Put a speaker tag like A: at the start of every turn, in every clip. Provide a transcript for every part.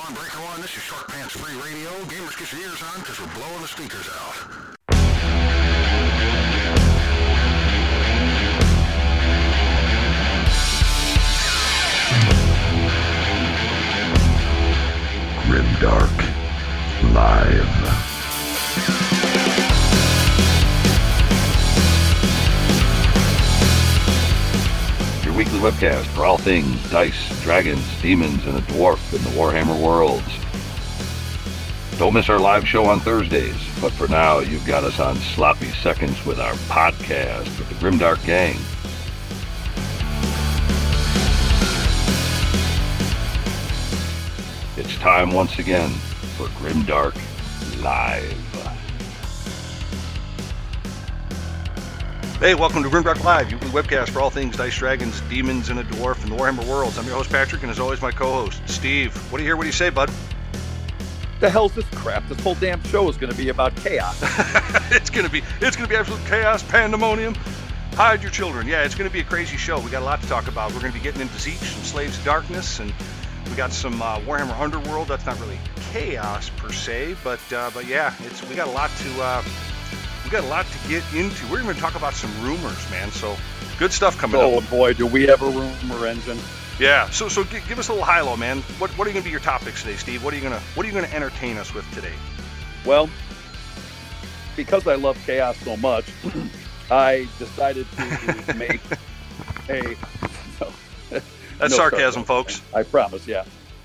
A: on, Breaker One. This is Short Pants Free Radio. Gamers, get your ears on, because we're blowing the speakers out.
B: Grimdark Live. Your weekly webcast for all things dice, dragons, demons, and a dwarf in the Warhammer worlds. Don't miss our live show on Thursdays, but for now, you've got us on sloppy seconds with our podcast with the Grimdark Gang. It's time once again for Grimdark Live.
C: Hey, welcome to Grimdark Live, your weekly webcast for all things dice, dragons, demons, and a dwarf in the Warhammer worlds. I'm your host, Patrick, and as always, my co-host, Steve. What do you hear? What do you say, bud?
D: The hell's this crap? This whole damn show is going to be about chaos.
C: It's gonna be absolute chaos, pandemonium. Hide your children. Yeah, it's gonna be a crazy show. We got a lot to talk about. We're gonna be getting into Tzeentch and Slaves of Darkness, and we got some Warhammer Underworld. That's not really chaos per se, but yeah, we got a lot to get into. We're going to talk about some rumors, man. So good stuff coming up.
D: Oh boy, do we have a rumor engine?
C: Yeah. So give us a little high-low, man. What are going to be your topics today, Steve? What are you going to entertain us with today?
D: Well, because I love chaos so much, I decided to make a.
C: That's sarcasm, folks.
D: I promise. Yeah.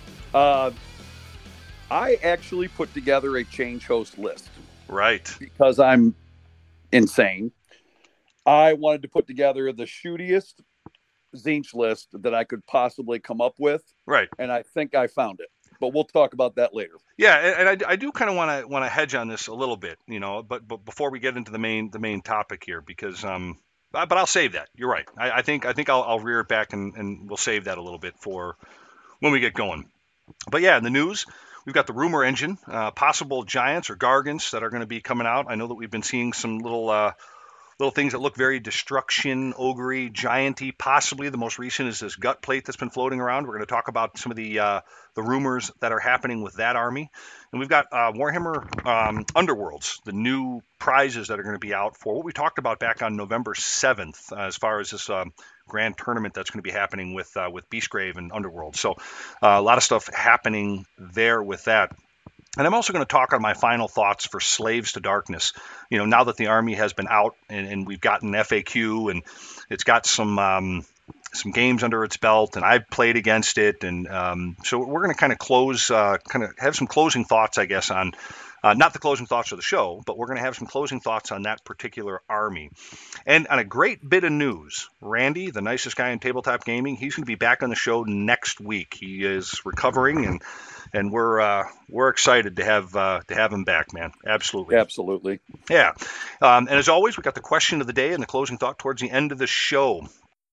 D: I actually put together a change host list.
C: Right.
D: Because I'm insane. I wanted to put together the shootiest Tzeentch list that I could possibly come up with.
C: Right.
D: And I think I found it. But we'll talk about that later.
C: Yeah, and I do kind of want to hedge on this a little bit, but before we get into the main topic here, because but I'll save that. You're right. I think I'll rear it back and we'll save that a little bit for when we get going. But yeah, in the news, we've got the rumor engine, possible giants or gargants that are going to be coming out. I know that we've been seeing some little things that look very destruction, ogre-y, giant-y. Possibly the most recent is this gut plate that's been floating around. We're going to talk about some of the rumors that are happening with that army. And we've got Warhammer Underworlds, the new prizes that are going to be out for what we talked about back on November 7th, as far as this grand tournament that's going to be happening with Beastgrave and Underworld. So a lot of stuff happening there with that. And I'm also going to talk on my final thoughts for Slaves to Darkness. Now that the army has been out and we've gotten FAQ and it's got some games under its belt, and I've played against it, and so we're going to kind of have some closing thoughts, I guess, on not the closing thoughts of the show, but we're going to have some closing thoughts on that particular army. And on a great bit of news, Randy, the nicest guy in tabletop gaming, he's going to be back on the show next week. He is recovering, and we're excited to have him back, man. Absolutely. Yeah. And as always, we got the question of the day and the closing thought towards the end of the show.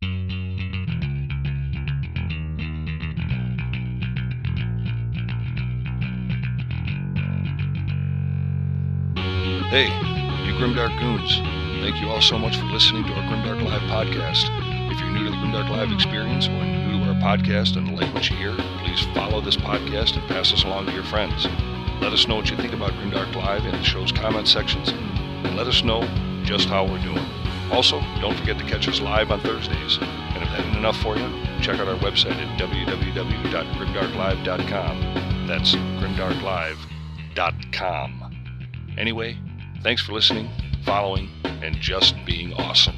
E: Hey, you Grimdark Goons. Thank you all so much for listening to our Grimdark Live podcast. If you're new to the Grimdark Live experience or new to our podcast and like what you hear, please follow this podcast and pass us along to your friends. Let us know what you think about Grimdark Live in the show's comment sections, and let us know just how we're doing. Also, don't forget to catch us live on Thursdays. And if that isn't enough for you, check out our website at www.grimdarklive.com. That's grimdarklive.com. Anyway, thanks for listening, following, and just being awesome.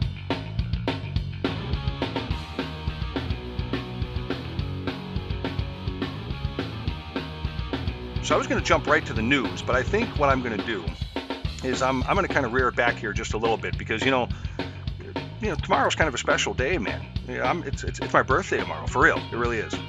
C: So I was going to jump right to the news, but I think what I'm going to do is I'm going to kind of rear it back here just a little bit because tomorrow's kind of a special day, man. It's my birthday tomorrow, for real. It really is.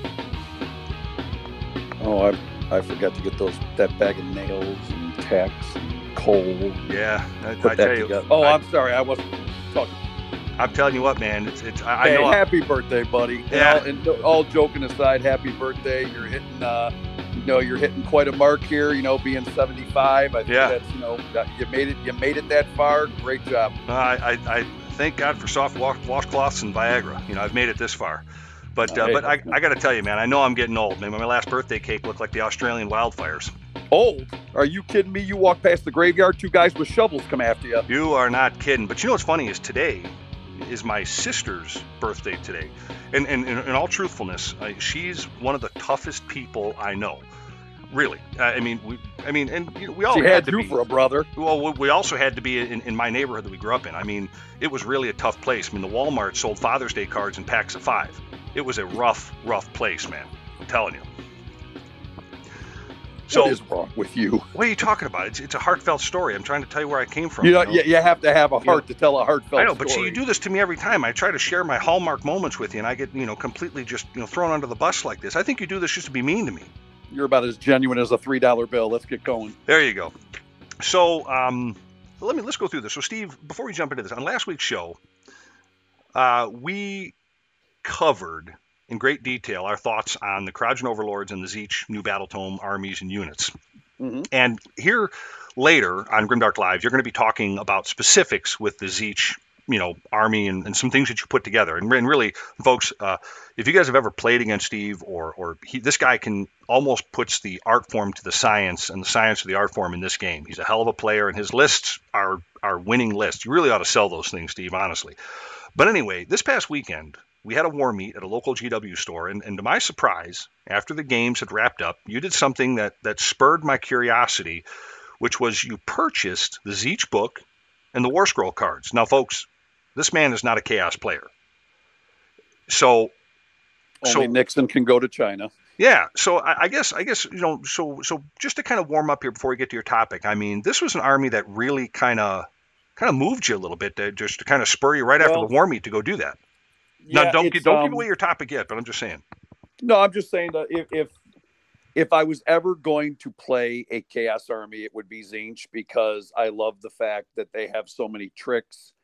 D: Oh, I forgot to get that bag of nails and tacks and coal.
C: Yeah, I
D: tell you. Oh, I'm sorry, I wasn't talking.
C: I'm telling you what, man.
D: Hey, happy birthday, buddy.
C: Yeah.
D: And all joking aside, happy birthday. You're hitting. You're hitting quite a mark here. Being 75. I think that's you made it that far. Great job.
C: I thank God for soft washcloths and Viagra. I've made it this far. But I got to tell you, man, I know I'm getting old. Man, my last birthday cake looked like the Australian wildfires.
D: Old? Are you kidding me? You walk past the graveyard, 2 guys with shovels come after you.
C: You are not kidding. But you know what's funny is today is my sister's birthday today. And in all truthfulness, she's one of the toughest people I know. Really. We all
D: she
C: had to
D: you
C: be
D: for a brother.
C: Well, we also had to be in my neighborhood that we grew up in. I mean, it was really a tough place. I mean, the Walmart sold Father's Day cards in packs of 5. It was a rough place, man. I'm telling you. So,
D: what is wrong with you?
C: What are you talking about? It's a heartfelt story. I'm trying to tell you where I came from.
D: You have to have a heart to tell a heartfelt story.
C: I know, but see, you do this to me every time. I try to share my Hallmark moments with you, and I get, completely just, thrown under the bus like this. I think you do this just to be mean to me.
D: You're about as genuine as a $3 bill. Let's get going.
C: There you go. So, let's go through this. So, Steve, before we jump into this, on last week's show, we covered in great detail our thoughts on the Karajan Overlords and the Tzeentch New Battletome armies and units. Mm-hmm. And here later on Grimdark Live, you're going to be talking about specifics with the Tzeentch, army and some things that you put together. And really, folks, if you guys have ever played against Steve this guy can almost puts the art form to the science and the science to the art form in this game. He's a hell of a player, and his lists are winning lists. You really ought to sell those things, Steve, honestly. But anyway, this past weekend, we had a war meet at a local GW store, and to my surprise, after the games had wrapped up, you did something that spurred my curiosity, which was you purchased the Tzeentch book and the War Scroll cards. Now, folks, this man is not a Chaos player. So
D: Nixon can go to China.
C: Yeah, so I guess so just to kind of warm up here before we get to your topic, I mean, this was an army that really kind of moved you a little bit, just to kind of spur you right after the war meet to go do that.
D: Yeah,
C: now, don't give away your topic yet, but I'm just saying.
D: No, I'm just saying that if I was ever going to play a Chaos army, it would be Tzeentch, because I love the fact that they have so many tricks,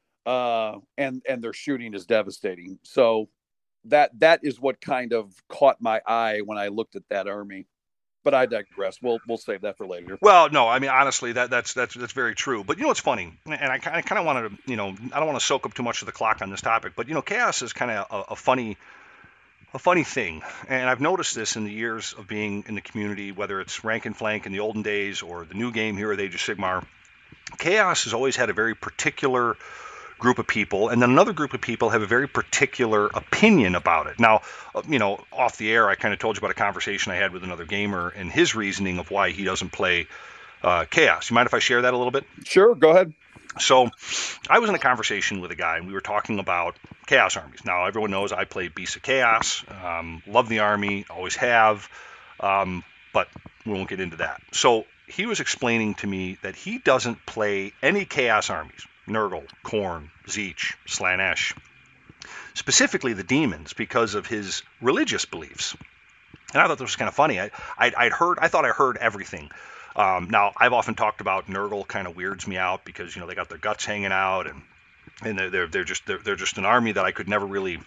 D: and their shooting is devastating. So that is what kind of caught my eye when I looked at that army. But I digress. We'll save that for later.
C: Well, no, I mean, honestly, that's very true. But what's funny, and I kind of wanted to, I don't want to soak up too much of the clock on this topic, but Chaos is kind of a funny thing, and I've noticed this in the years of being in the community, whether it's Rank and Flank in the olden days or the new game here at Age of Sigmar. Chaos has always had a very particular group of people, and then another group of people have a very particular opinion about it. Now, off the air, I kind of told you about a conversation I had with another gamer and his reasoning of why he doesn't play Chaos. You mind if I share that a little bit?
D: Sure, go ahead.
C: So I was in a conversation with a guy, and we were talking about Chaos armies. Now, everyone knows I play Beasts of Chaos, love the army, always have, but we won't get into that. So he was explaining to me that he doesn't play any Chaos armies, Nurgle, Khorne, Tzeentch, Slaanesh, specifically the demons, because of his religious beliefs. And I thought this was kind of funny. I thought I heard everything. Now, I've often talked about Nurgle kind of weirds me out because they got their guts hanging out, and they're just an army that I could never really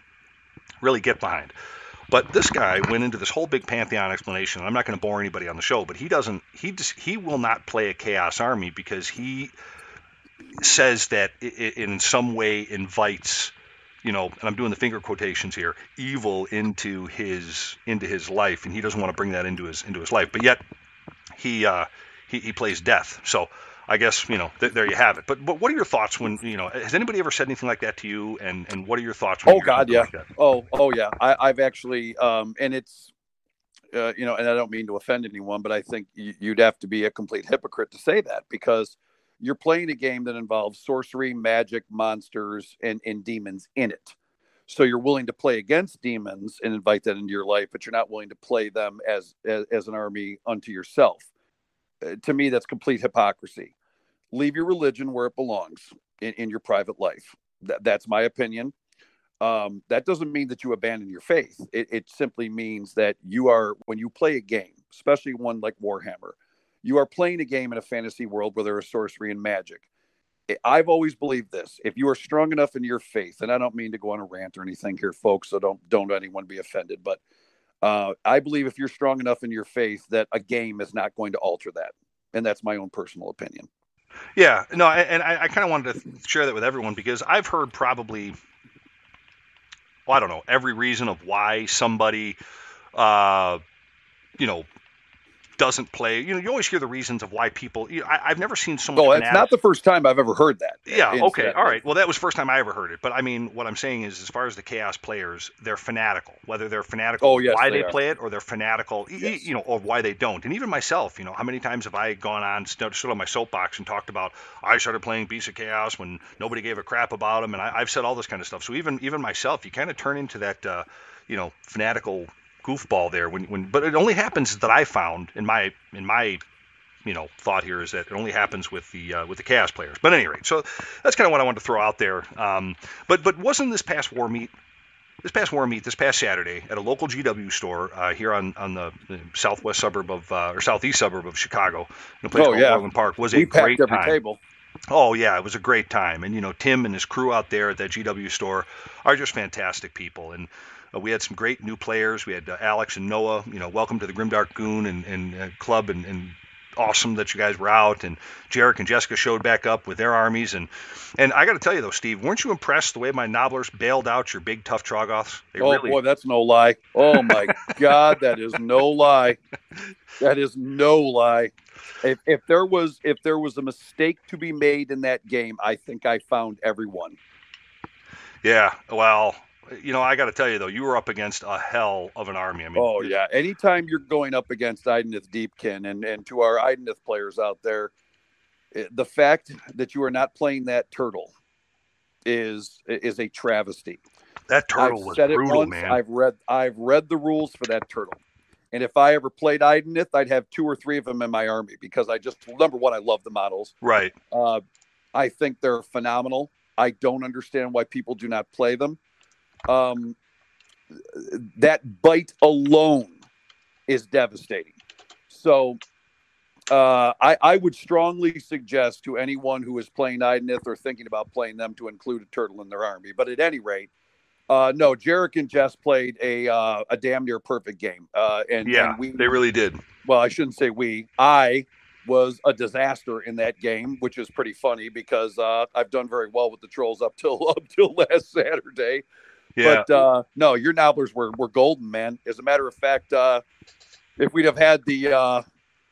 C: get behind. But this guy went into this whole big pantheon explanation. And I'm not going to bore anybody on the show, but he will not play a Chaos army because he says that it in some way invites, and I'm doing the finger quotations here, evil into his life, and he doesn't want to bring that into his life. But yet he plays death. So I guess there you have it. But what are your thoughts when has anybody ever said anything like that to you? And what are your thoughts? When
D: God, yeah.
C: Like that?
D: Oh yeah. I've actually and it's and I don't mean to offend anyone, but I think you'd have to be a complete hypocrite to say that, because you're playing a game that involves sorcery, magic, monsters, and demons in it. So you're willing to play against demons and invite that into your life, but you're not willing to play them as an army unto yourself. To me, that's complete hypocrisy. Leave your religion where it belongs in your private life. That's my opinion. That doesn't mean that you abandon your faith. It simply means that when you play a game, especially one like Warhammer, you are playing a game in a fantasy world where there is sorcery and magic. I've always believed this. If you are strong enough in your faith, and I don't mean to go on a rant or anything here, folks, so don't anyone be offended, but I believe if you're strong enough in your faith that a game is not going to alter that. And that's my own personal opinion.
C: Yeah, no, and I kind of wanted to share that with everyone, because I've heard probably I don't know, every reason of why somebody, doesn't play. You always hear the reasons of why people. I've never seen so much.
D: Oh, it's not the first time I've ever heard that.
C: Yeah. Okay. All right. Well, that was the first time I ever heard it. But I mean, what I'm saying is, as far as the Chaos players, they're fanatical. Whether they're fanatical why they play it, or they're fanatical, or why they don't. And even myself, how many times have I gone on, stood on my soapbox and talked about I started playing Beasts of Chaos when nobody gave a crap about them, and I've said all this kind of stuff. So even myself, you kind of turn into that, fanatical goofball there but it only happens that I found in my thought here is that it only happens with the Chaos players. But at any rate, so that's kind of what I wanted to throw out there. But wasn't this past War Meet this past Saturday at a local GW store here on the southeast suburb of Chicago, in a place called Orland Park, was a great time.
D: Table.
C: Oh yeah, it was a great time, and Tim and his crew out there at that GW store are just fantastic people, and we had some great new players. We had Alex and Noah. Welcome to the Grimdark Goon and club, and awesome that you guys were out. And Jarek and Jessica showed back up with their armies. And I got to tell you though, Steve, weren't you impressed the way my Nobblers bailed out your big tough Troggoths?
D: Boy, that's no lie. Oh my God, that is no lie. That is no lie. If there was a mistake to be made in that game, I think I found everyone.
C: Yeah, well. I got to tell you, though, you were up against a hell of an army. I mean,
D: yeah. Anytime you're going up against Idenith Deepkin, and to our Idenith players out there, the fact that you are not playing that turtle is a travesty.
C: That turtle was brutal, man.
D: I've read the rules for that turtle. And if I ever played Idenith, I'd have 2 or 3 of them in my army because number one, I love the models.
C: Right.
D: I think they're phenomenal. I don't understand why people do not play them. That bite alone is devastating. So I would strongly suggest to anyone who is playing Idenith or thinking about playing them to include a turtle in their army. But at any rate, no, Jarek and Jess played a damn near perfect game. And they really did. Well, I shouldn't say we. I was a disaster in that game, which is pretty funny because I've done very well with the trolls up till last Saturday. Yeah. But no, your Nobblers were golden, man. As a matter of fact, if we'd have had the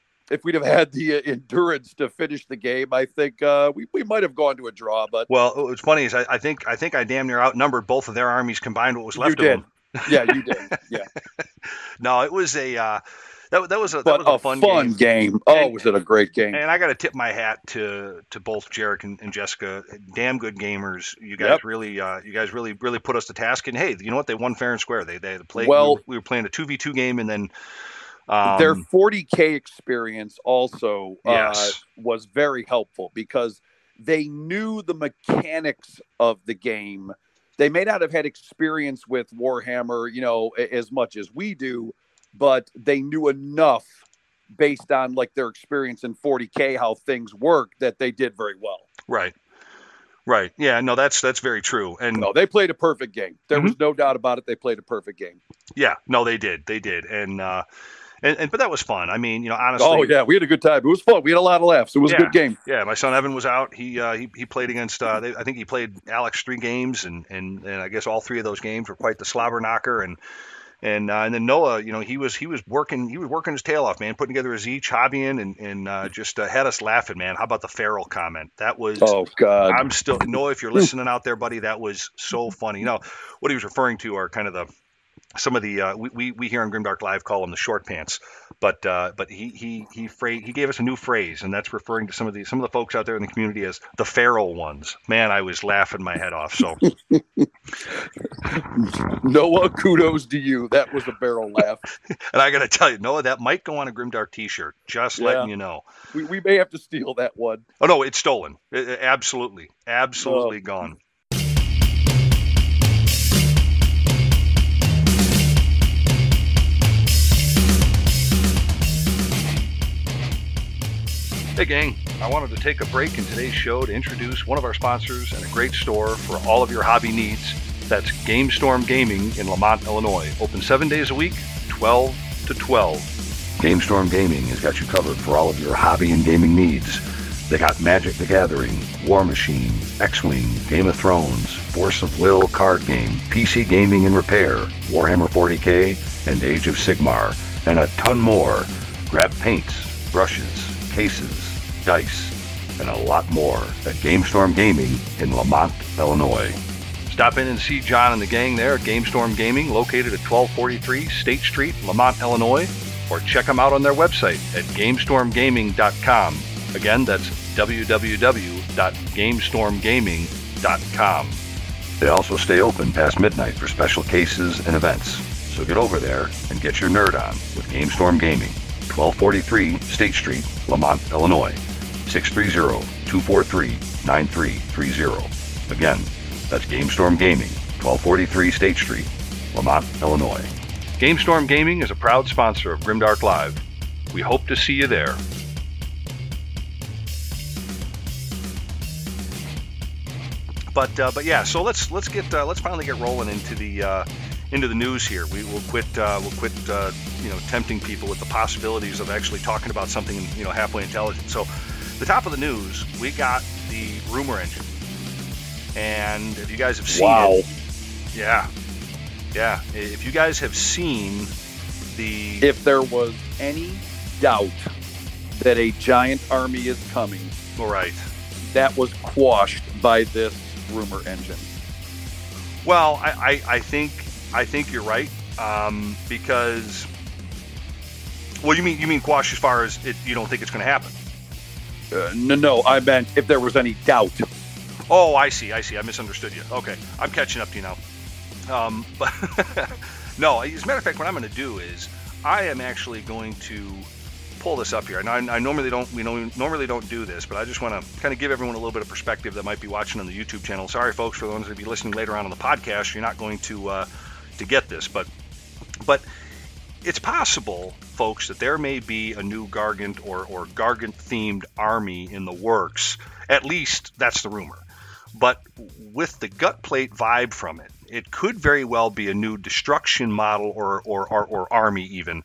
D: endurance to finish the game, I think we might have gone to a draw. But
C: what's funny is I think I damn near outnumbered both of their armies combined. What was left of them.
D: Yeah, you did. Yeah.
C: No, it was that was a fun game.
D: Oh, was it a great game?
C: And I got to tip my hat to both Jarek and Jessica. Damn good gamers. You guys really put us to task. And hey, you know what? They won fair and square. They played. Well, we were playing a 2v2 game, and then
D: their 40K experience also was very helpful because they knew the mechanics of the game. They may not have had experience with Warhammer, as much as we do. But they knew enough based on their experience in 40K, how things work, that they did very well.
C: Right. Yeah, no, that's very true. And
D: no, they played a perfect game. There was no doubt about it. They played a perfect game.
C: Yeah, no, they did. And but that was fun. I mean, honestly.
D: Oh yeah, we had a good time. It was fun. We had a lot of laughs. It was a good game.
C: Yeah, my son Evan was out. He played against. I think he played Alex 3 games, and I guess all 3 of those games were quite the slobber knocker. And then Noah, he was working his tail off, man, putting together his Zeech, hobbying, and just had us laughing, man. How about the feral comment? That was,
D: oh God,
C: I'm still, Noah, if you're listening out there, buddy, that was so funny. What he was referring to are kind of some of the we here on Grimdark Live call them the short pants, but he gave us a new phrase, and that's referring to some of the folks out there in the community as the feral ones. Man, I was laughing my head off. So
D: Noah, kudos to you. That was a barrel laugh.
C: And I got to tell you, Noah, that might go on a Grimdark T-shirt. Just letting you know.
D: We may have to steal that one.
C: Oh no, it's stolen. Absolutely gone. Hey gang, I wanted to take a break in today's show to introduce one of our sponsors and a great store for all of your hobby needs. That's GameStorm Gaming in Lamont, Illinois. Open 7 days a week, 12 to 12.
B: GameStorm Gaming has got you covered for all of your hobby and gaming needs. They got Magic the Gathering, War Machine, X-Wing, Game of Thrones, Force of Will card game, PC gaming and repair, Warhammer 40K, and Age of Sigmar, and a ton more. Grab paints, brushes, cases, dice, and a lot more at GameStorm Gaming in Lamont, Illinois. Stop in and see John and the gang there at GameStorm Gaming, located at 1243 State Street, Lamont, Illinois, or check them out on their website at GameStormGaming.com. Again, that's www.GameStormGaming.com. They also stay open past midnight for special cases and events. So get over there and get your nerd on with GameStorm Gaming, 1243 State Street, Lamont, Illinois, 630-243-9330. Again, that's GameStorm Gaming, 1243 State Street, Lamont, Illinois. GameStorm Gaming is a proud sponsor of Grimdark Live. We hope to see you there. But yeah, so let's finally get rolling into the news here. We'll quit tempting people with the possibilities of actually talking about something halfway intelligent. So the top of the news, we got the rumor engine, and if you guys have seen it, yeah, if you guys have seen
D: if there was any doubt that a giant army is coming,
C: all right,
D: that was quashed by this rumor engine.
C: Well, I think you're right, because, well, you mean quash as far as you don't think it's going to happen?
D: No, I meant if there was any doubt.
C: Oh, I see. I misunderstood you. Okay, I'm catching up to you now. But no, as a matter of fact, what I'm going to do is I am actually going to pull this up here. And I normally don't do this, but I just want to kind of give everyone a little bit of perspective that might be watching on the YouTube channel. Sorry, folks, for the ones that be listening later on the podcast, you're not going to get this, but it's possible, folks, that there may be a new Gargant or Gargant-themed army in the works. At least that's the rumor. But with the gut plate vibe from it, it could very well be a new destruction model or army even.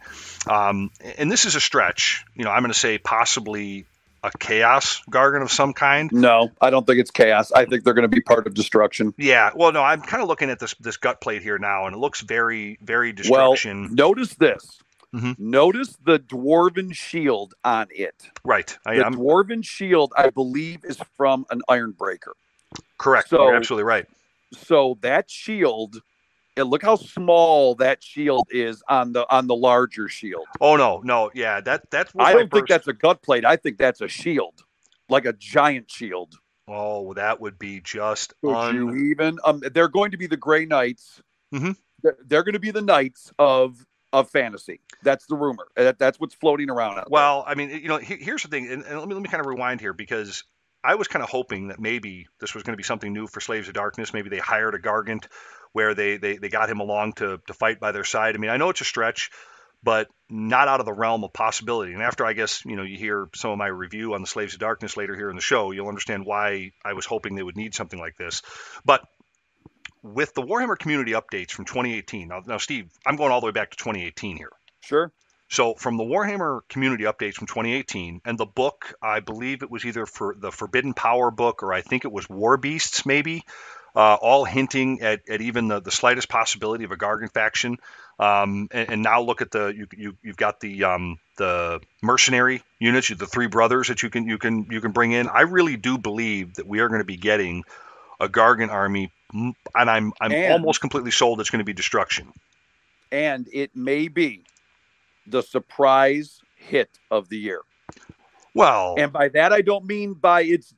C: And this is a stretch. I'm going to say possibly a chaos Gargant of some kind.
D: No, I don't think it's chaos. I think they're going to be part of destruction.
C: Yeah. Well, no, I'm kind of looking at this gut plate here now, and it looks very, very destruction.
D: Well, notice this.
C: Mm-hmm.
D: Notice the dwarven shield on it.
C: Right.
D: The dwarven shield, I believe, is from an Ironbreaker.
C: Correct. So, you're absolutely right.
D: So that shield, and look how small that shield is on the larger shield.
C: Oh no, yeah, that's.
D: I don't think that's a gut plate. I think that's a shield, like a giant shield.
C: Oh, that would be just.
D: You even? They're going to be the Grey Knights.
C: Mm-hmm.
D: They're going to be the Knights of fantasy. That's the rumor. That's what's floating around out
C: there. I mean, here's the thing, and let me kind of rewind here, because I was kind of hoping that maybe this was going to be something new for Slaves of Darkness. Maybe they hired a Gargant where they got him along to fight by their side. I mean, I know it's a stretch, but not out of the realm of possibility. And after, I guess, you hear some of my review on the Slaves of Darkness later here in the show, you'll understand why I was hoping they would need something like this. But with the Warhammer community updates from 2018, now Steve, I'm going all the way back to 2018 here.
D: Sure.
C: So from the Warhammer community updates from 2018 and the book, I believe it was either for the Forbidden Power book, or I think it was War Beasts, maybe, all hinting at even the slightest possibility of a Gargant faction. And now look at you've got the mercenary units, the three brothers that you can bring in. I really do believe that we are going to be getting a Gargant army, and I'm almost completely sold it's going to be destruction.
D: And it may be the surprise hit of the year.
C: Well,
D: and by that I don't mean by it's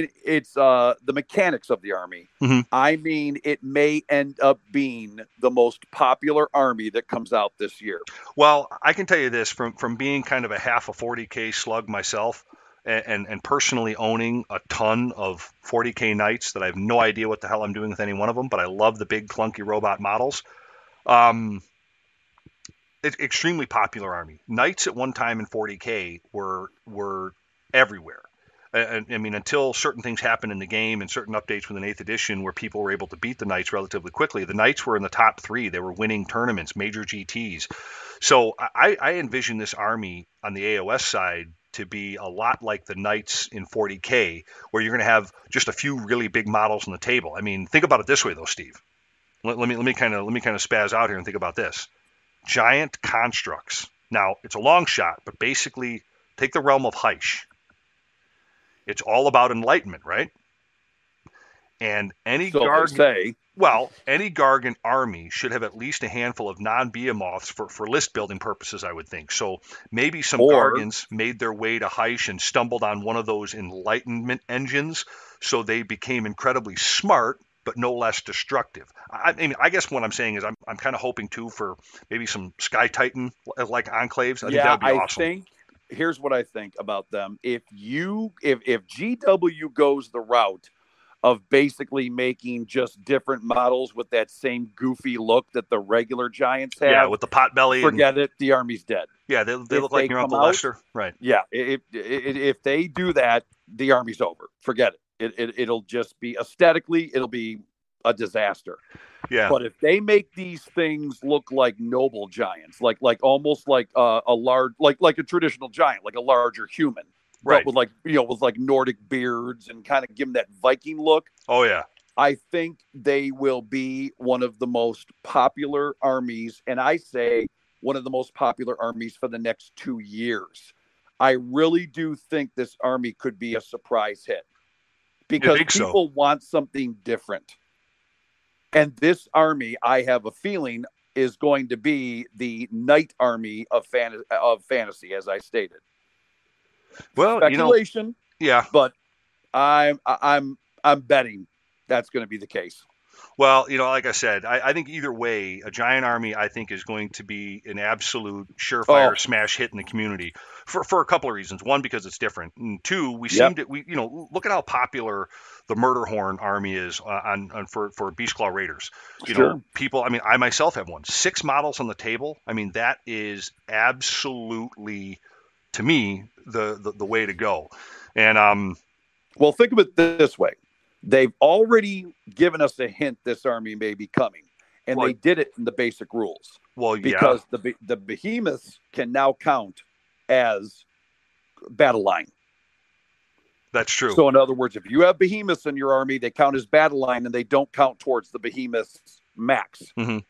D: the mechanics of the army.
C: Mm-hmm.
D: I mean it may end up being the most popular army that comes out this year.
C: Well, I can tell you this from being kind of a half a 40K slug myself, and personally owning a ton of 40K Knights that I have no idea what the hell I'm doing with any one of them, but I love the big clunky robot models. It's extremely popular army. Knights at one time in 40K were everywhere. I mean, until certain things happened in the game and certain updates with an 8th edition where people were able to beat the Knights relatively quickly, the Knights were in the top 3. They were winning tournaments, major GTs. So I envision this army on the AOS side to be a lot like the Knights in 40K, where you're going to have just a few really big models on the table. I mean, think about it this way, though, Steve. Let me kind of spaz out here and think about this. Giant constructs. Now, it's a long shot, but basically, take the realm of Hysh. It's all about enlightenment, right? And any Gargan army should have at least a handful of non-behemoths for list building purposes, I would think. So maybe some Gargans made their way to Hysh and stumbled on one of those enlightenment engines, so they became incredibly smart, but no less destructive. I mean, I guess what I'm saying is I'm kind of hoping too for maybe some Sky Titan like enclaves. I think that would be awesome.
D: Here's what I think about them. If GW goes the route of basically making just different models with that same goofy look that the regular Giants have.
C: Yeah, with the pot belly.
D: Forget it. The Army's dead.
C: Yeah, they look like your Uncle Lester. Right.
D: Yeah. If they do that, the Army's over. Forget it. It'll just be aesthetically, it'll be a disaster.
C: Yeah.
D: But if they make these things look like noble giants, like almost like a large, like a traditional giant, like a larger human,
C: right,
D: but with like Nordic beards and kind of give them that Viking look.
C: Oh yeah.
D: I think they will be one of the most popular armies, and I say one of the most popular armies for the next 2 years. I really do think this army could be a surprise hit because people want something different. And this army, I have a feeling, is going to be the Knight army of fantasy, as I stated.
C: Well,
D: speculation,
C: yeah,
D: but I'm betting that's going to be the case.
C: Well, like I said, I think either way, a giant army, I think, is going to be an absolute surefire smash hit in the community for a couple of reasons. One, because it's different. And two, look at how popular the Murderhorn army is for Beastclaw Raiders. People, I mean, I myself have one. 6 models on the table. I mean, that is absolutely, to me, the way to go. And
D: well, think of it this way. They've already given us a hint this army may be coming, and they did it in the basic rules.
C: Well,
D: because the behemoths can now count as battle line.
C: That's true.
D: So, in other words, if you have behemoths in your army, they count as battle line, and they don't count towards the behemoths max.
C: Mm-hmm.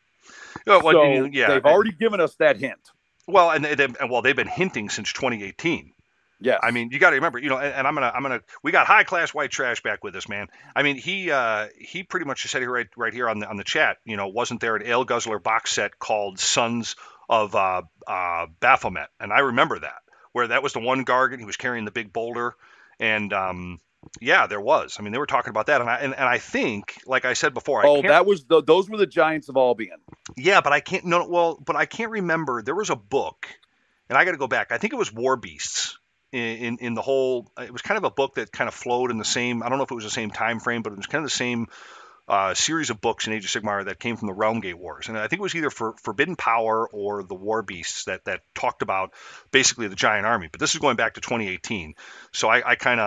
D: They've already given us that hint.
C: Well, and they've been hinting since 2018.
D: Yeah,
C: I mean, you got to remember, and I'm gonna. We got high class white trash back with us, man. I mean, he pretty much said here right here on the chat. Wasn't there an Ale Guzzler box set called Sons of Baphomet? And I remember that, where that was the one Gargan. He was carrying the big boulder, and there was. I mean, they were talking about that, and I think, like I said before,
D: those were the Giants of Albion.
C: Yeah, but I can't. But I can't remember. There was a book, and I got to go back. I think it was War Beasts. In the whole, it was kind of a book that kind of flowed in the same, I don't know if it was the same time frame, but it was kind of the same series of books in Age of Sigmar that came from the Realm Gate Wars. And I think it was either for Forbidden Power or the War Beasts that talked about basically the giant army. But this is going back to 2018. So I kind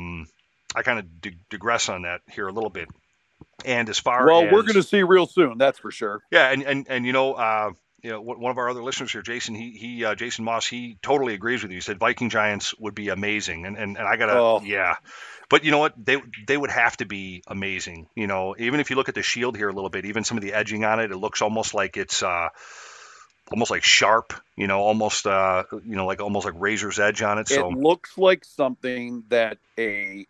C: of digress on that here a little bit. And as far as,
D: we're going to see real soon, that's for sure.
C: Yeah, and one of our other listeners here, Jason, Jason Moss, he totally agrees with you. He said Viking Giants would be amazing, and I gotta, but you know what, they would have to be amazing. Even if you look at the shield here a little bit, even some of the edging on it, it looks almost like it's almost like sharp, almost like razor's edge on it. So
D: it looks like something that a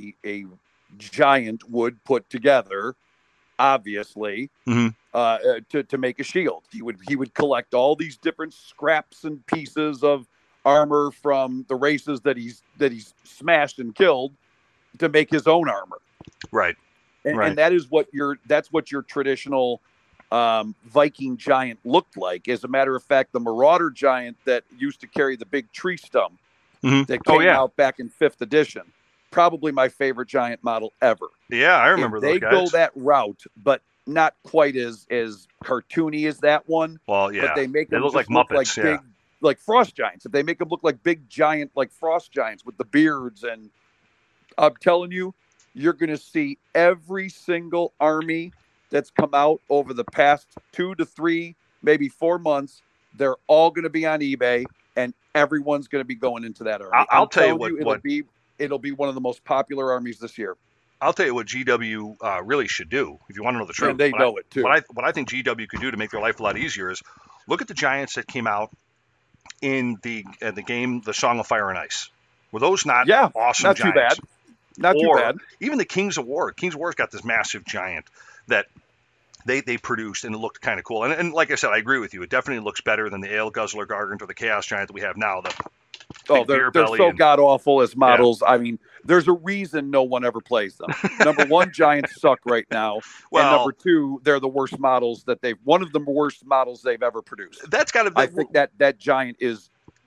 D: giant would put together. Obviously, to make a shield, he would collect all these different scraps and pieces of armor from the races that he's smashed and killed to make his own armor.
C: Right,
D: and that's what your traditional Viking giant looked like. As a matter of fact, the Marauder giant that used to carry the big tree stump that came out back in 5th edition. Probably my favorite giant model ever.
C: Yeah, I remember those guys.
D: They go that route, but not quite as cartoony as that one.
C: Well, yeah.
D: But they make them
C: look like Muppets,
D: big, like frost giants. If they make them look like big giant, like frost giants with the beards, and I'm telling you, you're going to see every single army that's come out over the past 2 to 3, maybe 4 months. They're all going to be on eBay. and everyone's going to be going into that army.
C: I'll tell you
D: telling
C: what
D: it'll be one of the most popular armies this year.
C: I'll tell you what GW really should do, if you want to know the truth.
D: And they know it too.
C: What I think GW could do to make their life a lot easier is look at the Giants that came out in the game, the Song of Fire and Ice. Were those not awesome
D: not
C: giants?
D: Too bad. Not too bad.
C: Even the Kings of War. Kings of War's got this massive giant that they produced, and it looked kind of cool. And like I said, I agree with you. It definitely looks better than the Ale Guzzler Gargant or the Chaos Giant that we have now.
D: They're so god awful as models. Yeah. I mean, there's a reason no one ever plays them. Number one, giants suck right now. And number two, they're the worst models one of the worst models they've ever produced.
C: That's got to be.
D: I think that giant is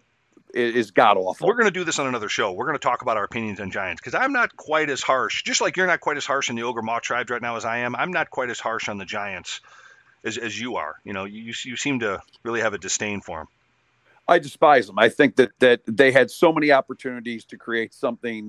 D: god awful.
C: We're going to do this on another show. We're going to talk about our opinions on giants because I'm not quite as harsh. Just like you're not quite as harsh on the Ogre Maw tribes right now as I am. I'm not quite as harsh on the giants as you are. You know, you seem to really have a disdain for them.
D: I despise them. I think that they had so many opportunities to create something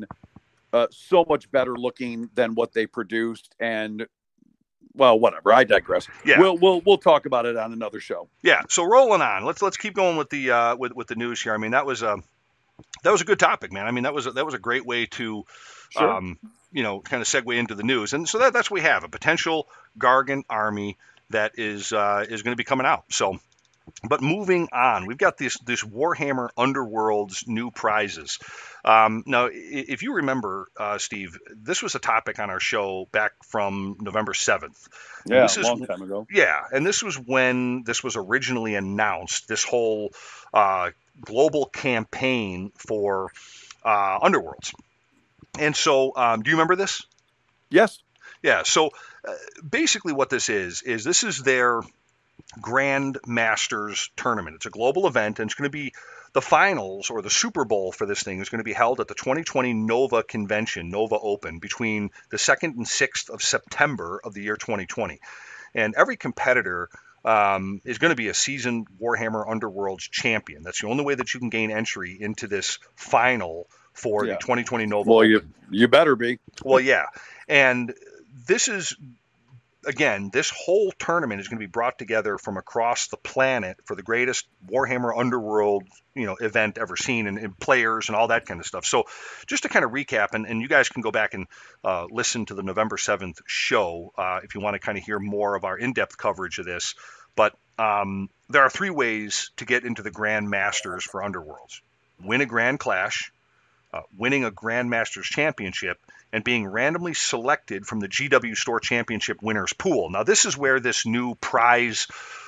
D: so much better looking than what they produced. And well, whatever. I digress.
C: Yeah,
D: we'll talk about it on another show.
C: Yeah. So rolling on. Let's keep going with the with the news here. I mean, that was a good topic, man. I mean, that was a great way to
D: sure.
C: kind of segue into the news. And so that's what we have, a potential Gargant army that is going to be coming out. So. But moving on, we've got this Warhammer Underworld's new prizes. Now, if you remember, Steve, this was a topic on our show back from November 7th.
D: Yeah, a long time ago.
C: Yeah, and this was when this was originally announced, this whole global campaign for Underworlds. And so, do you remember this?
D: Yes.
C: Yeah, so basically what this is their Grand Masters tournament. It's a global event, and it's going to be the finals or the Super Bowl for this thing is going to be held at the 2020 Nova Convention, Nova Open, between the 2nd and 6th of September of the year 2020. And every competitor is going to be a seasoned Warhammer Underworlds champion. That's the only way that you can gain entry into this final for the 2020 Nova Open.
D: Well, you better be.
C: Well, yeah. And this is... Again, this whole tournament is going to be brought together from across the planet for the greatest Warhammer Underworld, event ever seen, and players and all that kind of stuff. So just to kind of recap, and you guys can go back and listen to the November 7th show if you want to kind of hear more of our in-depth coverage of this. But there are 3 ways to get into the Grand Masters for Underworlds. Win a Grand Clash, winning a Grand Masters Championship, and being randomly selected from the GW Store Championship winners pool. Now, this is where this new prize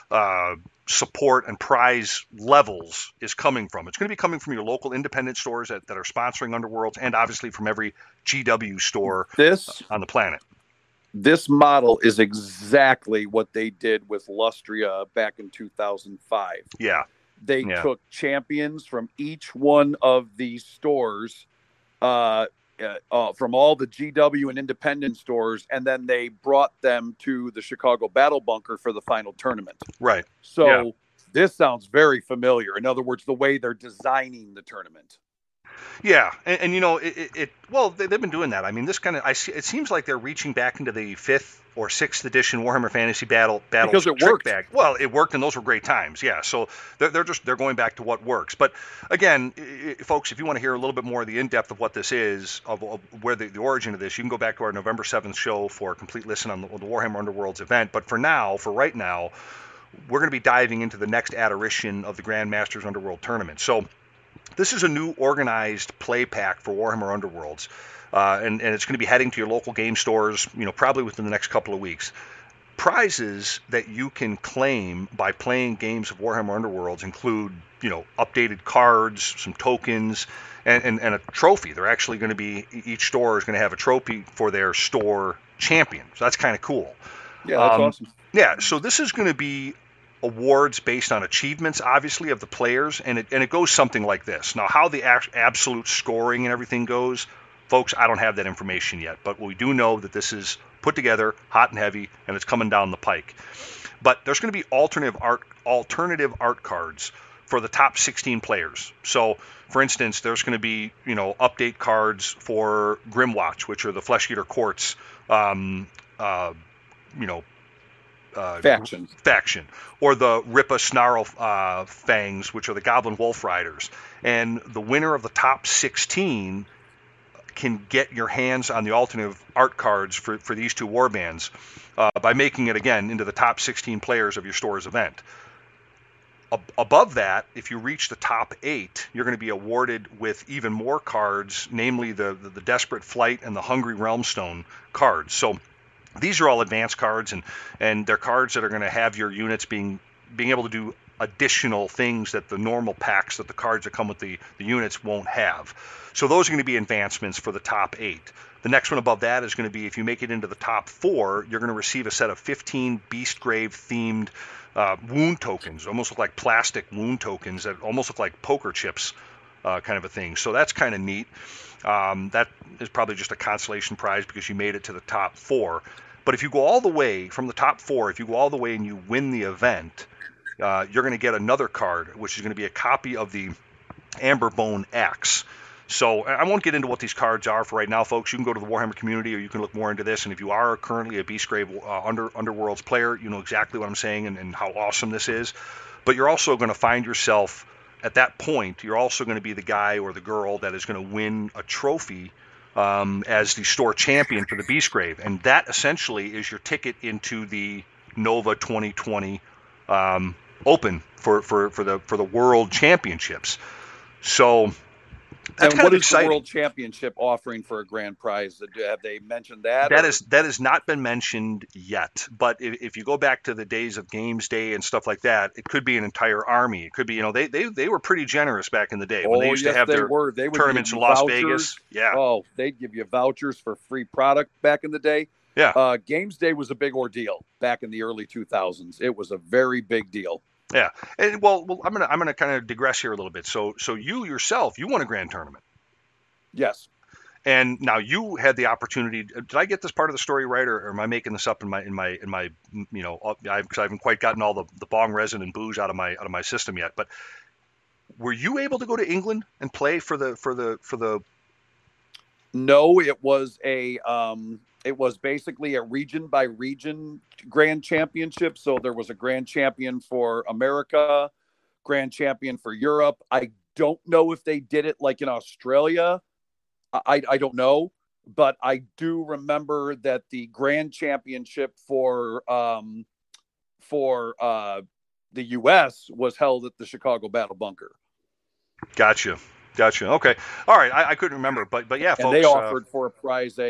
C: support and prize levels is coming from. It's going to be coming from your local independent stores that are sponsoring Underworlds, and obviously from every GW store on the planet.
D: This model is exactly what they did with Lustria back in 2005.
C: Yeah.
D: They took champions from each one of these stores, from all the GW and independent stores, and then they brought them to the Chicago Battle Bunker for the final tournament.
C: Right.
D: So this sounds very familiar. In other words, the way they're designing the tournament.
C: Yeah, and they've been doing that. I mean, this kind of it seems like they're reaching back into the 5th or 6th edition Warhammer Fantasy Battles
D: because it worked.
C: Bag. Well, it worked, and those were great times. Yeah, so they're going back to what works. But again, folks, if you want to hear a little bit more of the in-depth of what this is, of where the origin of this, you can go back to our November 7th show for a complete listen on the Warhammer Underworlds event. But for right now, we're going to be diving into the next iteration of the Grand Masters Underworld tournament. So this is a new organized play pack for Warhammer Underworlds, and it's going to be heading to your local game stores, probably within the next couple of weeks. Prizes that you can claim by playing games of Warhammer Underworlds include, updated cards, some tokens, and a trophy. They're actually going to be, each store is going to have a trophy for their store champion. So that's kind of cool.
D: Yeah, that's awesome.
C: Yeah, so this is going to be awards based on achievements, obviously, of the players, and it goes something like this. Now, how the absolute scoring and everything goes, folks, I don't have that information yet, but we do know that this is put together, hot and heavy, and it's coming down the pike. But there's going to be alternative art cards for the top 16 players. So, for instance, there's going to be, update cards for Grimwatch, which are the Flesh Eater Courts, faction, or the Rippa Snarl Fangs, which are the Goblin Wolf Riders. And the winner of the top 16 can get your hands on the alternate art cards for these two warbands by making it, again, into the top 16 players of your store's event. Above that, if you reach the top 8, you're going to be awarded with even more cards, namely the Desperate Flight and the Hungry Realmstone cards. So these are all advanced cards, and they're cards that are going to have your units being able to do additional things that the normal packs, that the cards that come with the units won't have. So those are going to be advancements for the top 8. The next one above that is going to be, if you make it into the top 4, you're going to receive a set of 15 Beastgrave themed wound tokens. Almost look like plastic wound tokens that almost look like poker chips, kind of a thing. So that's kind of neat. That is probably just a consolation prize because you made it to the top 4. But if you go all the way from the top 4, if you go all the way and you win the event, you're going to get another card, which is going to be a copy of the Amberbone Axe. So I won't get into what these cards are for right now, folks. You can go to the Warhammer community, or you can look more into this. And if you are currently a Beastgrave Underworlds player, you know exactly what I'm saying and how awesome this is. But you're also going to find yourself, at that point, you're also going to be the guy or the girl that is going to win a trophy as the store champion for the Beastgrave. And that essentially is your ticket into the Nova 2020 Open for the World Championships. So that's kind of exciting.
D: The World Championship offering for a grand prize? Have they mentioned that?
C: That has not been mentioned yet. But if you go back to the days of Games Day and stuff like that, it could be an entire army. It could be, they were pretty generous back in the day when they used to have their tournaments in Las Vegas. Yeah.
D: Oh, they'd give you vouchers for free product back in the day.
C: Yeah.
D: Games Day was a big ordeal back in the early 2000s. It was a very big deal.
C: Yeah, and well, I'm gonna kind of digress here a little bit. So you yourself, you won a grand tournament.
D: Yes.
C: And now you had the opportunity. Did I get this part of the story right, or am I making this up in my because I haven't quite gotten all the bong resin and booze out of my system yet. But were you able to go to England and play for the?
D: No, it was it was basically a region by region grand championship. So there was a grand champion for America, grand champion for Europe. I don't know if they did it like in Australia. I don't know, but I do remember that the grand championship for the US was held at the Chicago Battle Bunker.
C: Gotcha. Okay. All right. I couldn't remember, but yeah, folks.
D: And they offered for a prize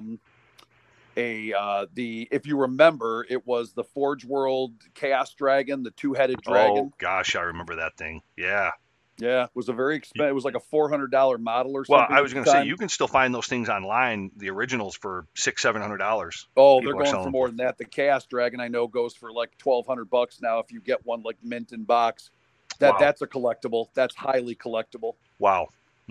D: if you remember, it was the Forge World Chaos Dragon, the two-headed dragon.
C: Oh gosh, I remember that thing. Yeah.
D: Yeah, it was a very expensive. It was like a $400 model or something.
C: Well, I was going to say you can still find those things online, the originals, for $600-700.
D: Oh, they're going for more than that. The Chaos Dragon I know goes for like $1,200 now if you get one like mint in box. That's a collectible. That's highly collectible.
C: Wow.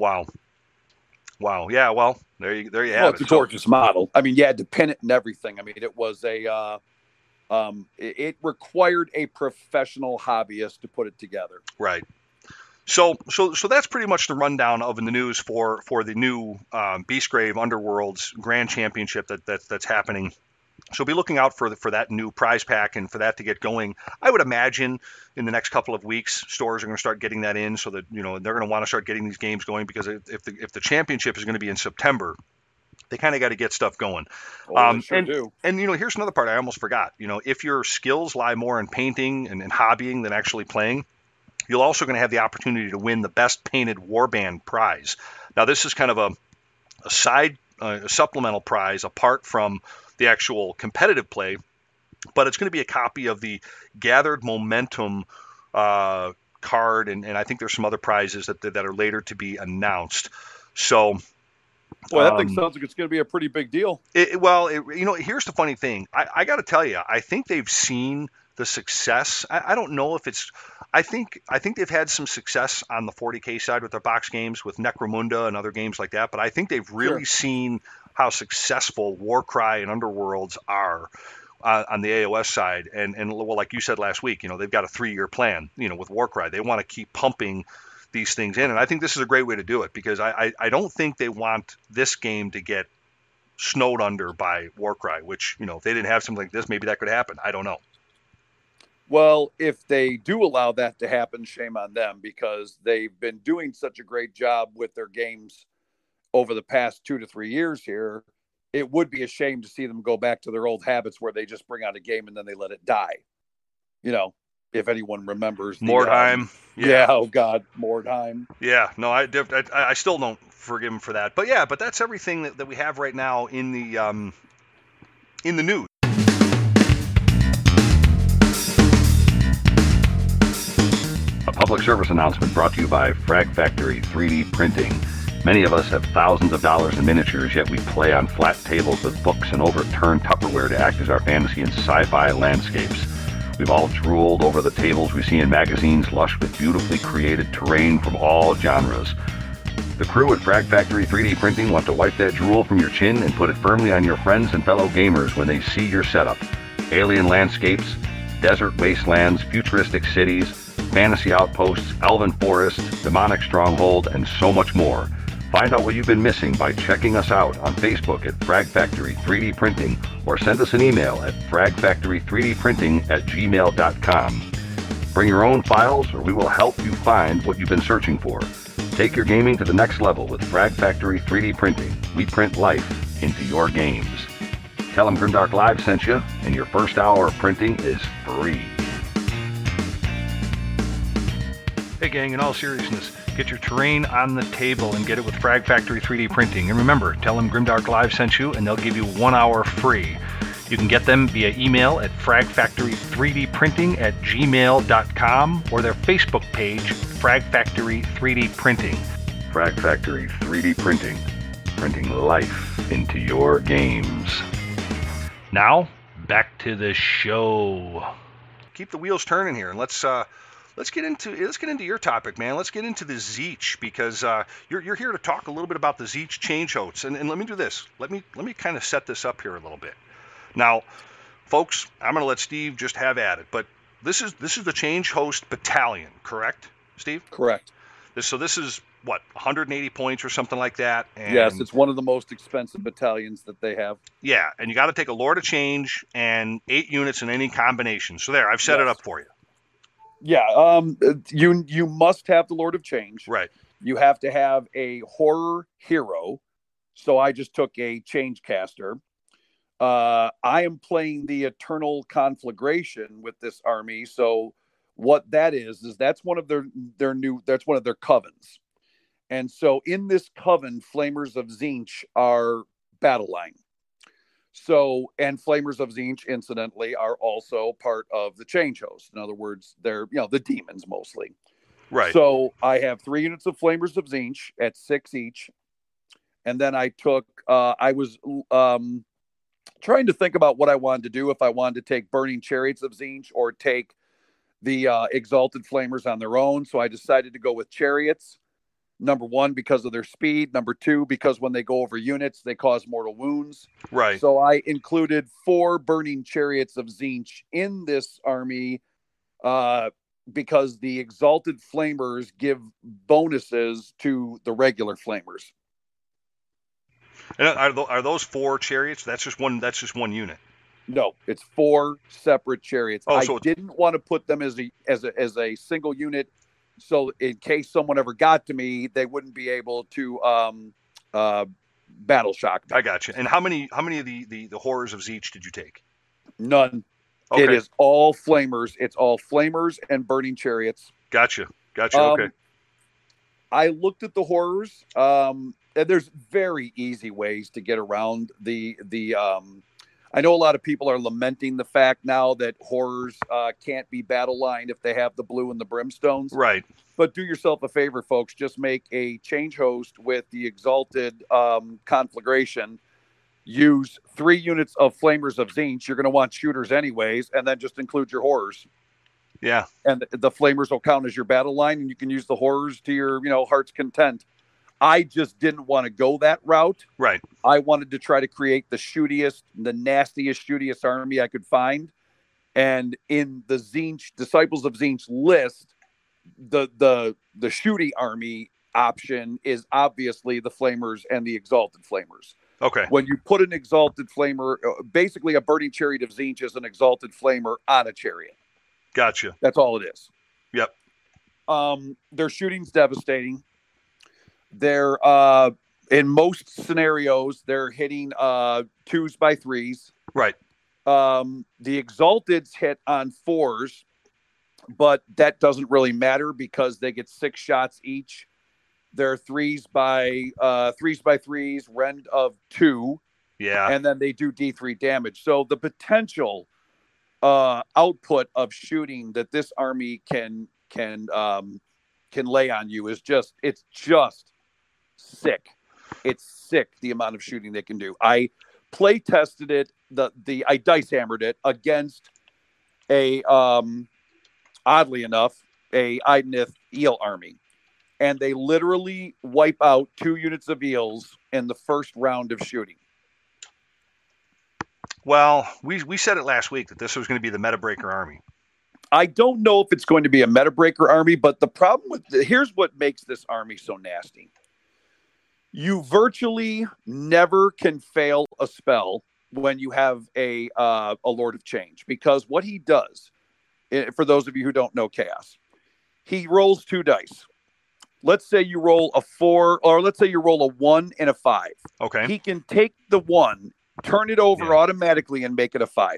C: Yeah, well, there you have it.
D: It's a gorgeous model. I mean, you had to pin it and everything. I mean, it was it required a professional hobbyist to put it together.
C: Right. So that's pretty much the rundown of in the news for the new Beastgrave Underworlds Grand Championship that's happening. So be looking out for that new prize pack and for that to get going. I would imagine in the next couple of weeks, stores are going to start getting that in, so that they're going to want to start getting these games going, because if the championship is going to be in September, they kind of got to get stuff going.
D: They sure do.
C: And here's another part I almost forgot. If your skills lie more in painting and hobbying than actually playing, you're also going to have the opportunity to win the best painted warband prize. Now, this is kind of a supplemental prize apart from the actual competitive play, but it's going to be a copy of the Gathered Momentum card, and I think there's some other prizes that are later to be announced. So,
D: well, that thing sounds like it's going to be a pretty big deal.
C: Here's the funny thing. I got to tell you, I think they've seen the success. I don't know if it's. I think they've had some success on the 40K side with their box games with Necromunda and other games like that, but I think they've really seen how successful Warcry and Underworlds are on the AOS side. And well, like you said last week, they've got a 3-year plan, with Warcry. They want to keep pumping these things in. And I think this is a great way to do it, because I don't think they want this game to get snowed under by Warcry, which, if they didn't have something like this, maybe that could happen. I don't know.
D: Well, if they do allow that to happen, shame on them, because they've been doing such a great job with their games over the past 2 to 3 years here. It would be a shame to see them go back to their old habits where they just bring out a game and then they let it die. You know, if anyone remembers
C: Mordheim.
D: Yeah. Oh God, Mordheim.
C: Yeah. No, I still don't forgive him for that. But yeah, but that's everything that we have right now in the news.
B: A public service announcement brought to you by Frag Factory 3D Printing. Many of us have thousands of dollars in miniatures, yet we play on flat tables with books and overturned Tupperware to act as our fantasy and sci-fi landscapes. We've all drooled over the tables we see in magazines lush with beautifully created terrain from all genres. The crew at Frag Factory 3D Printing want to wipe that drool from your chin and put it firmly on your friends and fellow gamers when they see your setup. Alien landscapes, desert wastelands, futuristic cities, fantasy outposts, elven forests, demonic stronghold, and so much more. Find out what you've been missing by checking us out on Facebook at Frag Factory 3D Printing, or send us an email at fragfactory3dprinting@gmail.com. Bring your own files, or we will help you find what you've been searching for. Take your gaming to the next level with Frag Factory 3D Printing. We print life into your games. Tell them Grimdark Live sent you, and your first hour of printing is free.
C: Hey gang, in all seriousness, get your terrain on the table and get it with Frag Factory 3D Printing. And remember, tell them Grimdark Live sent you and they'll give you 1 hour free. You can get them via email at fragfactory3dprinting@gmail.com or their Facebook page, Frag Factory 3D Printing.
B: Frag Factory 3D Printing. Printing life into your games.
C: Now, back to the show. Keep the wheels turning here, and let's get into your topic, man. Let's get into the Tzeentch, because you're here to talk a little bit about the Tzeentch change hosts. And let me do this. Let me kind of set this up here a little bit. Now, folks, I'm going to let Steve just have at it, but this is the change host battalion, correct, Steve?
D: Correct.
C: So this is what, 180 points or something like that? And
D: yes, it's one of the most expensive battalions that they have.
C: Yeah, and you got to take a Lord of Change and 8 units in any combination. So there, I've set it up for you.
D: Yeah, you must have the Lord of Change.
C: Right.
D: You have to have a horror hero. So I just took a change caster. I am playing the Eternal Conflagration with this army. So what that is that's one of their covens. And so in this coven, Flamers of Tzeentch are battle line. So, and Flamers of Tzeentch, incidentally, are also part of the change host. In other words, they're, the demons mostly.
C: Right.
D: So I have 3 units of Flamers of Tzeentch at 6 each. And then I took, I was trying to think about what I wanted to do, if I wanted to take Burning Chariots of Tzeentch or take the Exalted Flamers on their own. So I decided to go with Chariots. Number 1, because of their speed. Number 2, because when they go over units, they cause mortal wounds.
C: Right.
D: So I included 4 Burning Chariots of Tzeentch in this army because the Exalted Flamers give bonuses to the regular Flamers.
C: And are those 4 chariots? That's just one unit.
D: No, it's 4 separate chariots.
C: Oh,
D: I
C: so
D: didn't want to put them as a single unit. So in case someone ever got to me, they wouldn't be able to battle shock me.
C: I got you. And how many of the horrors of Tzeentch did you take?
D: None.
C: Okay.
D: It is all Flamers. It's all Flamers and Burning Chariots.
C: Gotcha. Okay.
D: I looked at the horrors. And there's very easy ways to get around the I know a lot of people are lamenting the fact now that horrors can't be battle line if they have the blue and the brimstones.
C: Right.
D: But do yourself a favor, folks. Just make a change host with the Exalted Conflagration. Use 3 units of Flamers of Tzeentch. You're going to want shooters anyways, and then just include your horrors.
C: Yeah.
D: And the Flamers will count as your battle line, and you can use the horrors to your heart's content. I just didn't want to go that route.
C: Right.
D: I wanted to try to create the nastiest, shootiest army I could find. And in the Tzeentch, Disciples of Tzeentch list, the shooty army option is obviously the Flamers and the Exalted Flamers.
C: Okay.
D: When you put an Exalted Flamer, basically a Burning Chariot of Tzeentch is an Exalted Flamer on a chariot.
C: Gotcha.
D: That's all it is.
C: Yep.
D: Their shooting's devastating. They're in most scenarios they're hitting 2s by 3s.
C: Right.
D: The Exalteds hit on 4s, but that doesn't really matter because they get 6 shots each. They're 3s by 3s, rend of 2.
C: Yeah.
D: And then they do D3 damage. So the potential output of shooting that this army can lay on you is just sick. It's sick the amount of shooting they can do. I play tested it. I dice hammered it against a oddly enough a Idoneth eel army, and they literally wipe out 2 units of eels in the first round of shooting.
C: Well, we said it last week that this was going to be the meta breaker army.
D: I don't know if it's going to be a meta breaker army, but the problem here's what makes this army so nasty. You virtually never can fail a spell when you have a Lord of Change, because what he does, for those of you who don't know Chaos, he rolls 2 dice. Let's say you roll a 4, or let's say you roll a 1 and a 5.
C: Okay.
D: He can take the 1, turn it over automatically, and make it a 5.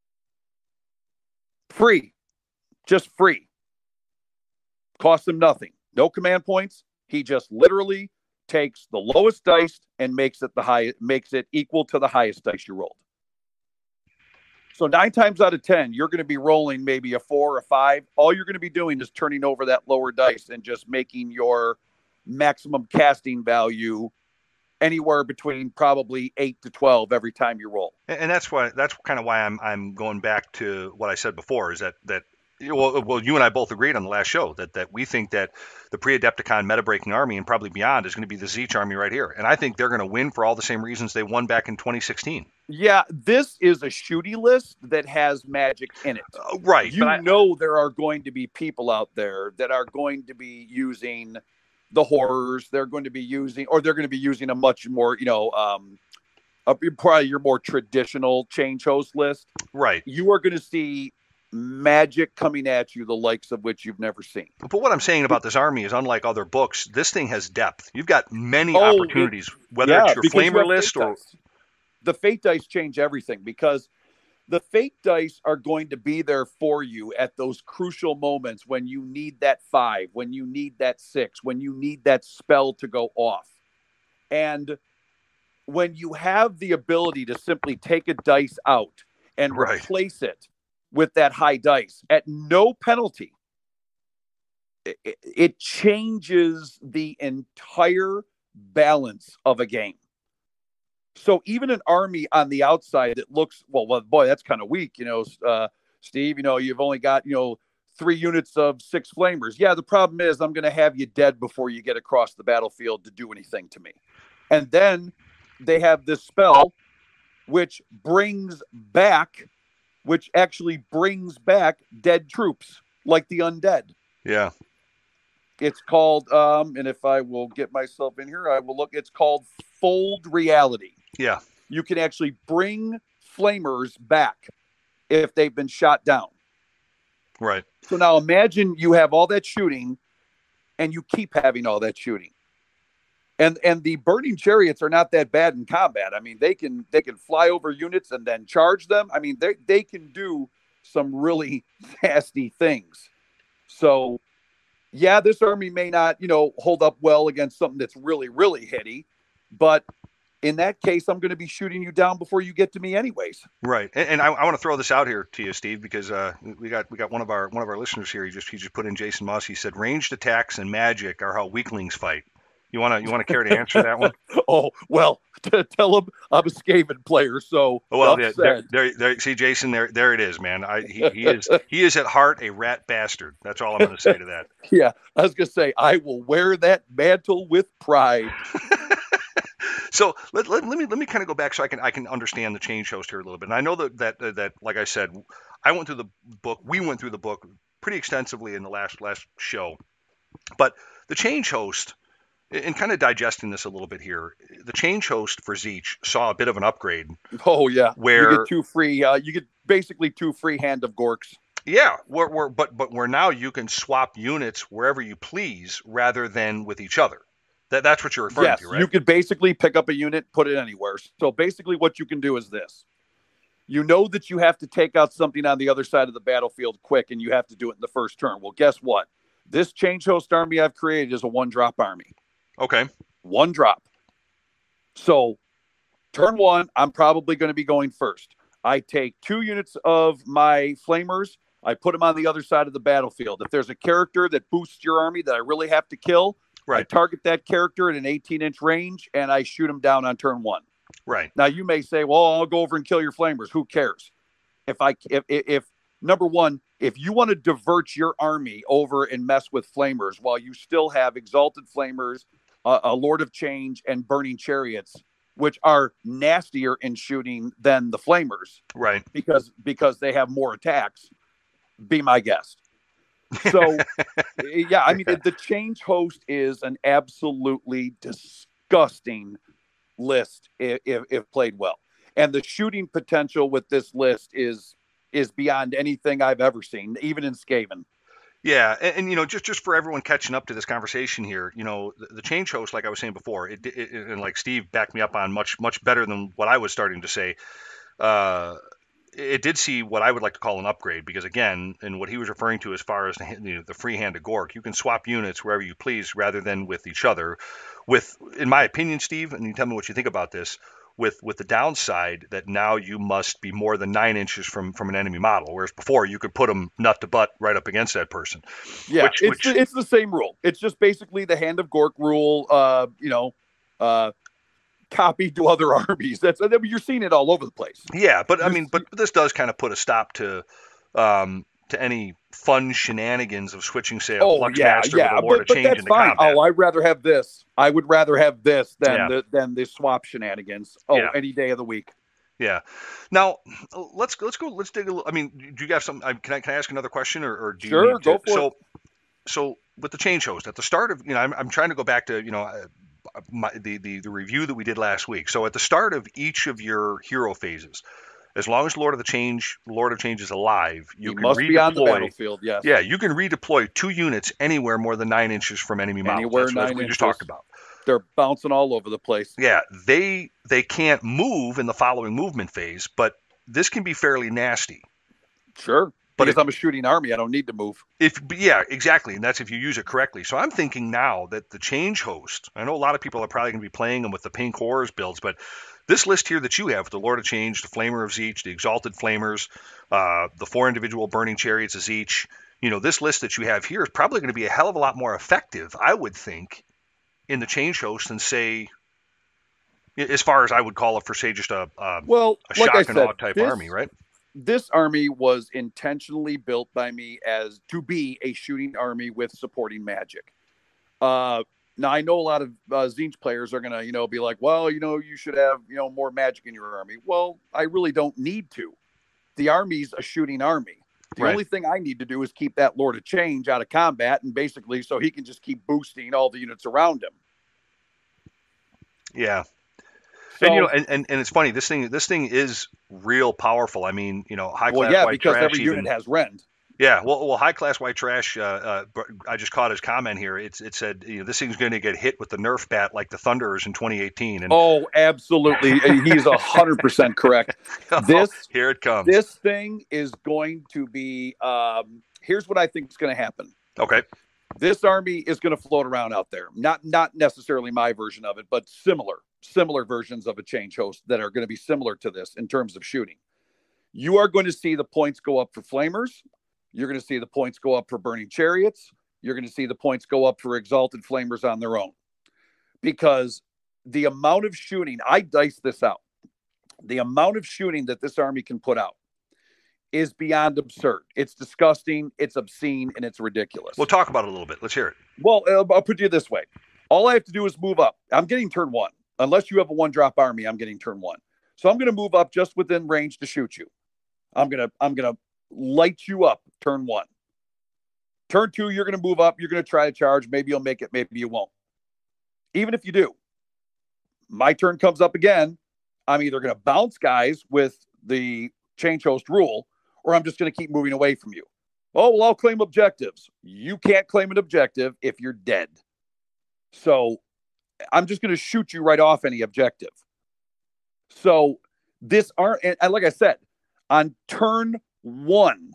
D: Free. Just free. Costs him nothing. No command points. He just literally takes the lowest dice and makes it equal to the highest dice you rolled. So 9 times out of 10, you're going to be rolling maybe a 4 or a 5. All you're going to be doing is turning over that lower dice and just making your maximum casting value anywhere between probably 8 to 12 every time you roll.
C: And that's kind of why I'm going back to what I said before, is that well, you and I both agreed on the last show that we think that the pre-Adepticon meta-breaking army and probably beyond is going to be the Tzeentch army right here. And I think they're going to win for all the same reasons they won back in 2016.
D: Yeah, this is a shooty list that has magic in it.
C: Right.
D: Know there are going to be people out there that are going to be using the horrors. They're going to be using a much more, probably your more traditional change host list.
C: Right.
D: You are going to see magic coming at you, the likes of which you've never seen.
C: But what I'm saying about this army is, unlike other books, this thing has depth. You've got many opportunities, whether it's your flamer list or
D: the fate dice change everything, because the fate dice are going to be there for you at those crucial moments when you need that 5, when you need that 6, when you need that spell to go off. And when you have the ability to simply take a dice out and replace it with that high dice at no penalty, it changes the entire balance of a game. So even an army on the outside that looks, well, boy, that's kind of weak, Steve, you've only got, 3 units of 6 flamers. Yeah, the problem is I'm going to have you dead before you get across the battlefield to do anything to me. And then they have this spell which actually brings back dead troops, like the undead.
C: Yeah.
D: It's called, and if I will get myself in here, I will look, it's called Fold Reality.
C: Yeah.
D: You can actually bring flamers back if they've been shot down.
C: Right.
D: So now imagine you have all that shooting and you keep having all that shooting. And the burning chariots are not that bad in combat. I mean, they can fly over units and then charge them. I mean, they can do some really nasty things. So, yeah, this army may not, hold up well against something that's really, really hitty. But in that case, I'm going to be shooting you down before you get to me anyways.
C: Right. And I want to throw this out here to you, Steve, because we got one of our listeners here. He just put in Jason Moss. He said ranged attacks and magic are how weaklings fight. You want to care to answer that one?
D: Oh, well, tell him I'm a Skaven player. So,
C: well, yeah, there, see, Jason, there it is, man. He is at heart a rat bastard. That's all I'm going to say to that.
D: Yeah, I was going to say I will wear that mantle with pride.
C: So let me kind of go back so I can understand the change host here a little bit. And I know that like I said, I went through the book. We went through the book pretty extensively in the last show, but the change host. And kind of digesting this a little bit here, the change host for Tzeentch saw a bit of an upgrade.
D: Oh yeah,
C: where
D: you get 2 free. You get basically 2 free Hand of Gorks.
C: Yeah, but where now you can swap units wherever you please rather than with each other. That's what you're referring
D: Yes,
C: to, right?
D: you could basically pick up a unit, put it anywhere. So basically what you can do is this. You know that you have to take out something on the other side of the battlefield quick, and you have to do it in the first turn. Well, guess what? This change host army I've created is a 1-drop army.
C: Okay.
D: 1 drop. So turn 1, I'm probably going to be going first. I take 2 units of my flamers. I put them on the other side of the battlefield. If there's a character that boosts your army that I really have to kill,
C: Right.
D: I target that character at an 18-inch range, and I shoot him down on turn 1.
C: Right.
D: Now you may say, "Well, I'll go over and kill your flamers." Who cares? If number one, if you want to divert your army over and mess with flamers while you still have exalted flamers, a Lord of Change, and burning chariots, which are nastier in shooting than the flamers,
C: Right.
D: because they have more attacks, be my guest. So, yeah, I mean, the change host is an absolutely disgusting list if played well, and the shooting potential with this list is beyond anything I've ever seen, even in Skaven.
C: Yeah, and just for everyone catching up to this conversation here, the change host, like I was saying before, and like Steve backed me up on much better than what I was starting to say. It did see what I would like to call an upgrade, because again, and what he was referring to as far as the free-handed Gork, you can swap units wherever you please rather than with each other. In my opinion, Steve, and you tell me what you think about this, with the downside that now you must be more than 9 inches from an enemy model, whereas before you could put them nut to butt right up against that person.
D: Yeah, it's the same rule. It's just basically the Hand of Gork rule. Copied to other armies. You're seeing it all over the place.
C: Yeah, but I mean, but this does kind of put a stop to any fun shenanigans of switching, say, a Fluxmaster with a Lord of Change into combat.
D: Oh, I'd rather have this. I would rather have this than the swap shenanigans. Any day of the week.
C: Yeah. Now let's go. Let's dig a little. I mean, do you have some? Can I ask another question, or do you?
D: Sure, go for it.
C: So with the change host at the start of, I'm trying to go back to the review that we did last week. So at the start of each of your hero phases, as long as Lord of Change is alive, you can
D: must
C: redeploy.
D: Be on the battlefield, yes.
C: Yeah, you can redeploy 2 units anywhere more than 9 inches from enemy models. That's what we just talked about.
D: They're bouncing all over the place.
C: Yeah, they can't move in the following movement phase, but this can be fairly nasty.
D: Sure. But if I'm a shooting army, I don't need to move.
C: Yeah, exactly. And that's if you use it correctly. So I'm thinking now that the change host, I know a lot of people are probably going to be playing them with the Pink Horrors builds, but this list here that you have, the Lord of Change, the Flamer of Tzeentch, the Exalted Flamers, the 4 individual Burning Chariots of Tzeentch, this list that you have here is probably going to be a hell of a lot more effective, I would think, in the change host than, say, as far as I would call it for, say, just a shock and awe type army, right?
D: This army was intentionally built by me as to be a shooting army with supporting magic. Now I know a lot of Tzeentch players are gonna, be like, well, you should have, more magic in your army. Well, I really don't need to. The army's a shooting army. The only thing I need to do is keep that Lord of Change out of combat, and basically so he can just keep boosting all the units around him.
C: Yeah. So, and it's funny. This thing is real powerful. I mean, high class white
D: because
C: trash.
D: Every unit has rend.
C: Yeah, well, high class white trash. I just caught his comment here. It said, this thing's going to get hit with the Nerf bat like the Thunderers in 2018. And
D: absolutely, he's 100% correct.
C: Here it comes.
D: This thing is going to be. Here's what I think is going to happen.
C: Okay.
D: This army is going to float around out there. Not necessarily my version of it, but similar versions of a change host that are going to be similar to this in terms of shooting. You are going to see the points go up for Flamers. You're going to see the points go up for Burning Chariots. You're going to see the points go up for Exalted Flamers on their own. Because the amount of shooting, I diced this out. The amount of shooting that this army can put out is beyond absurd. It's disgusting, it's obscene, and it's ridiculous.
C: We'll talk about it a little bit. Let's hear it.
D: Well, I'll put it this way. All I have to do is move up. I'm getting turn 1. Unless you have a 1-drop army, I'm getting turn 1. So I'm going to move up just within range to shoot you. I'm going to light you up turn 1. Turn 2, you're going to move up. You're going to try to charge. Maybe you'll make it. Maybe you won't. Even if you do, my turn comes up again. I'm either going to bounce guys with the change host rule, or I'm just going to keep moving away from you. Oh, well, I'll claim objectives. You can't claim an objective if you're dead. So I'm just going to shoot you right off any objective. So this aren't, and like I said, on turn one,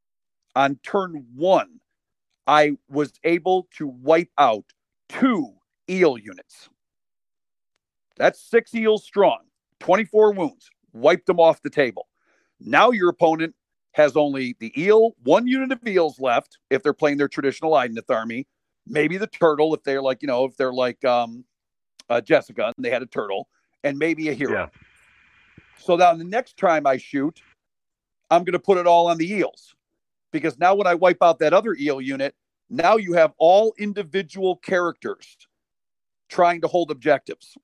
D: I was able to wipe out 2 eel units. That's 6 eels strong, 24 wounds, wiped them off the table. Now your opponent has only the eel, 1 unit of eels left if they're playing their traditional Idoneth army, maybe the turtle if they're like, Jessica and they had a turtle, and maybe a hero.
C: Yeah.
D: So now the next time I shoot, I'm going to put it all on the eels, because now when I wipe out that other eel unit, now you have all individual characters trying to hold objectives.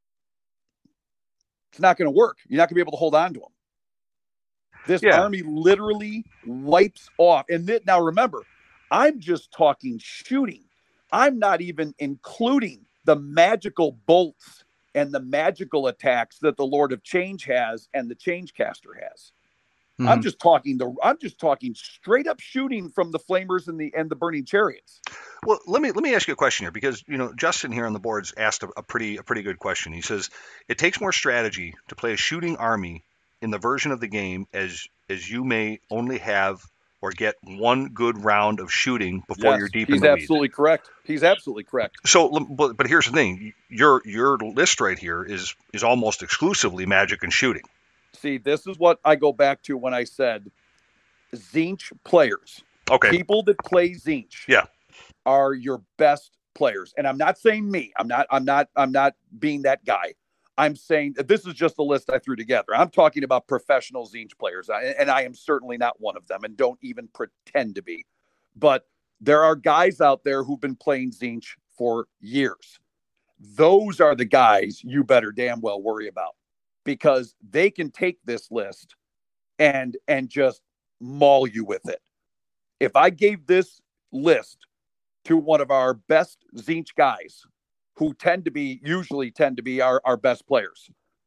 D: It's not going to work. You're not going to be able to hold on to them. This army literally wipes off. And now remember, I'm just talking shooting. I'm not even including the magical bolts and the magical attacks that the Lord of Change has and the Changecaster has. Mm-hmm. I'm just talking straight up shooting from the flamers and the burning chariots.
C: Well, let me ask you a question here, because Justin here on the boards asked a pretty good question. He says it takes more strategy to play a shooting army in the version of the game as you may only have or get 1 good round of shooting before you're deep in the weeds.
D: He's absolutely correct.
C: So, but here's the thing: your list right here is almost exclusively magic and shooting.
D: See, this is what I go back to when I said Tzeentch players.
C: Okay.
D: People that play Tzeentch are your best players. And I'm not saying me. I'm not being that guy. I'm saying that this is just the list I threw together. I'm talking about professional Tzeentch players, and I am certainly not one of them and don't even pretend to be. But there are guys out there who've been playing Tzeentch for years. Those are the guys you better damn well worry about, because they can take this list and just maul you with it. If I gave this list to one of our best Tzeentch guys, who usually tend to be our best players,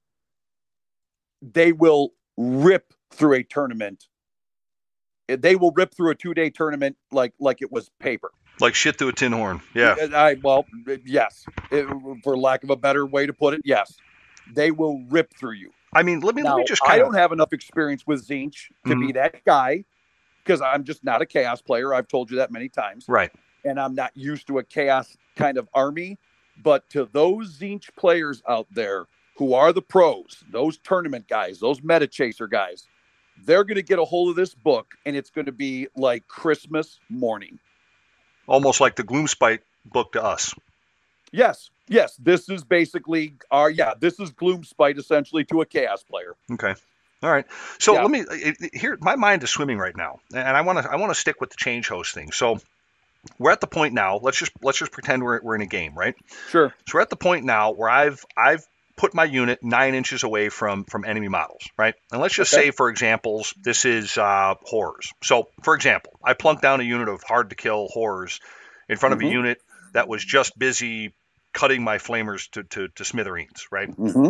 D: they will rip through a tournament. They will rip through a 2-day tournament like it was paper.
C: Like shit through a tin horn. Yeah.
D: Yes. For lack of a better way to put it, yes. They will rip through you.
C: I mean, let me just
D: I don't have enough experience with Tzeentch to be that guy, because I'm just not a chaos player. I've told you that many times.
C: Right.
D: And I'm not used to a chaos kind of army. But to those Tzeentch players out there who are the pros, those tournament guys, those meta chaser guys, they're going to get a hold of this book, and it's going to be like Christmas morning.
C: Almost like the Gloomspite book to us.
D: Yes. This is basically this is Gloomspite essentially to a chaos player.
C: Okay. All right. So let me here. My mind is swimming right now, and I want to stick with the change host thing. So we're at the point now. Let's just pretend we're in a game, right?
D: Sure.
C: So we're at the point now where I've put my unit 9 inches away from enemy models, right? And let's just say, for examples, this is horrors. So, for example, I plunked down a unit of hard to kill horrors in front of a unit that was just busy cutting my flamers to smithereens, right?
D: Mm-hmm.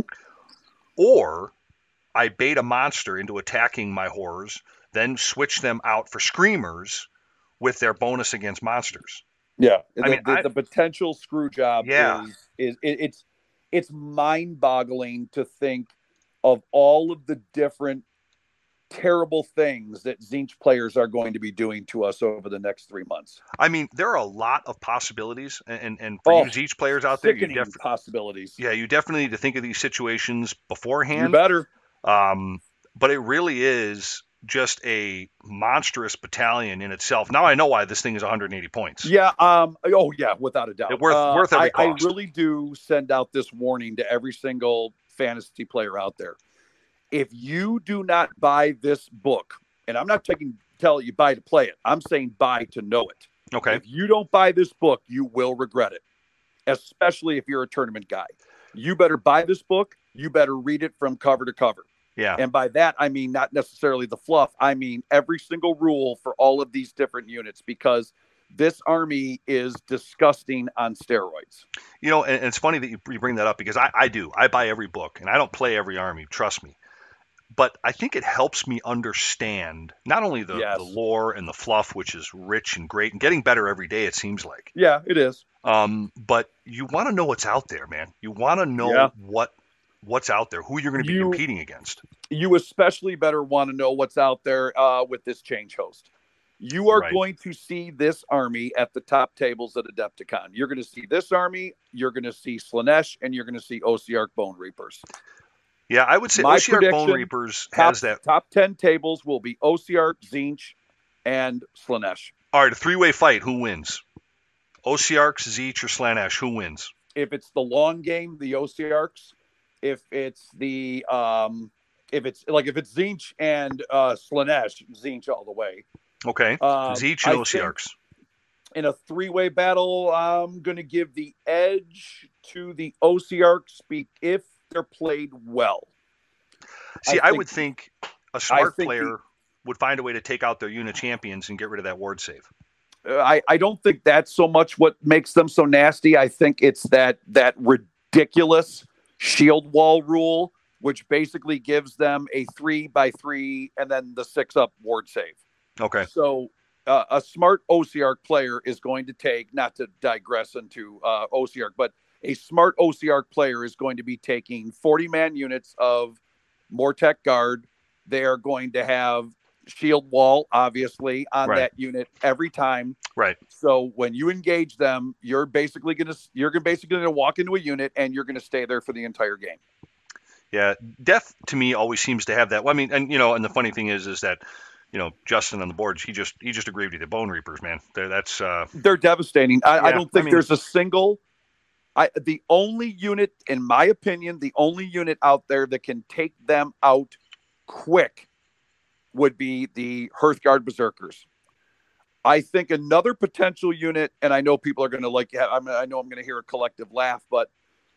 C: Or I bait a monster into attacking my horrors, then switch them out for screamers with their bonus against monsters.
D: Yeah, the potential screw job is it's mind-boggling to think of all of the different terrible things that Tzeentch players are going to be doing to us over the next 3 months.
C: I mean, there are a lot of possibilities, and for you Tzeentch players out there, you definitely
D: possibilities.
C: Yeah, you definitely need to think of these situations beforehand.
D: You better.
C: But it really is just a monstrous battalion in itself. Now I know why this thing is 180 points.
D: Yeah. Without a doubt.
C: Worth every cost.
D: I really do send out this warning to every single fantasy player out there. If you do not buy this book, and I'm not telling you buy to play it, I'm saying buy to know it.
C: Okay.
D: If you don't buy this book, you will regret it, especially if you're a tournament guy. You better buy this book. You better read it from cover to cover.
C: Yeah.
D: And by that, I mean not necessarily the fluff. I mean every single rule for all of these different units, because this army is disgusting on steroids.
C: And it's funny that you bring that up, because I do. I buy every book, and I don't play every army. Trust me. but I think it helps me understand not only the
D: Yes.
C: lore and the fluff, which is rich and great and getting better every day, it seems like.
D: Yeah, it is.
C: But you want to know what's out there, man. You want to know
D: Yeah.
C: what's out there, who you're going to be competing against.
D: You especially better want to know what's out there with this change host. You are
C: Right.
D: going to see this army at the top tables at Adepticon. You're going to see this army, you're going to see Slaanesh, and you're going to see Ossiarch Bone Reapers.
C: Yeah, I would say
D: My
C: Ossiarch Bone
D: prediction,
C: Reapers
D: Top,
C: has that.
D: top 10 tables will be Ossiarch, Tzeentch, and Slaanesh.
C: All right, a three-way fight. Who wins? Ossiarch, Tzeentch, or Slaanesh? Who wins?
D: If it's the long game, the Ossiarchs. If it's the if it's Tzeentch and Slaanesh, Tzeentch all the way.
C: Okay, Tzeentch
D: I
C: and
D: think
C: Ossiarchs.
D: in a three-way battle, I'm going to give the edge to the Ossiarchs if they're played well.
C: See, I would think a smart
D: think
C: player would find a way to take out their unit champions and get rid of that ward save.
D: I don't think that's so much what makes them so nasty. I think it's that ridiculous shield wall rule, which basically gives them a 3x3 and then the 6-up ward save.
C: Okay.
D: So a smart Ossiarch player is going to take, not to digress into Ossiarch, but a smart Ossiarch player is going to be taking 40-man units of Mortek Guard. They are going to have shield wall, obviously, on
C: Right.
D: that unit every time.
C: Right.
D: So when you engage them, you're basically going to walk into a unit and you're going to stay there for the entire game.
C: Yeah, Death to me always seems to have that. Well, I mean, and the funny thing is that, Justin on the boards, he just agreed with the Bone Reapers, man.
D: They're devastating. I don't think
C: I mean-
D: there's a single. The only unit, in my opinion, the only unit out there that can take them out quick would be the Hearthguard Berserkers. I think another potential unit, and I know people are going to I know I'm going to hear a collective laugh, but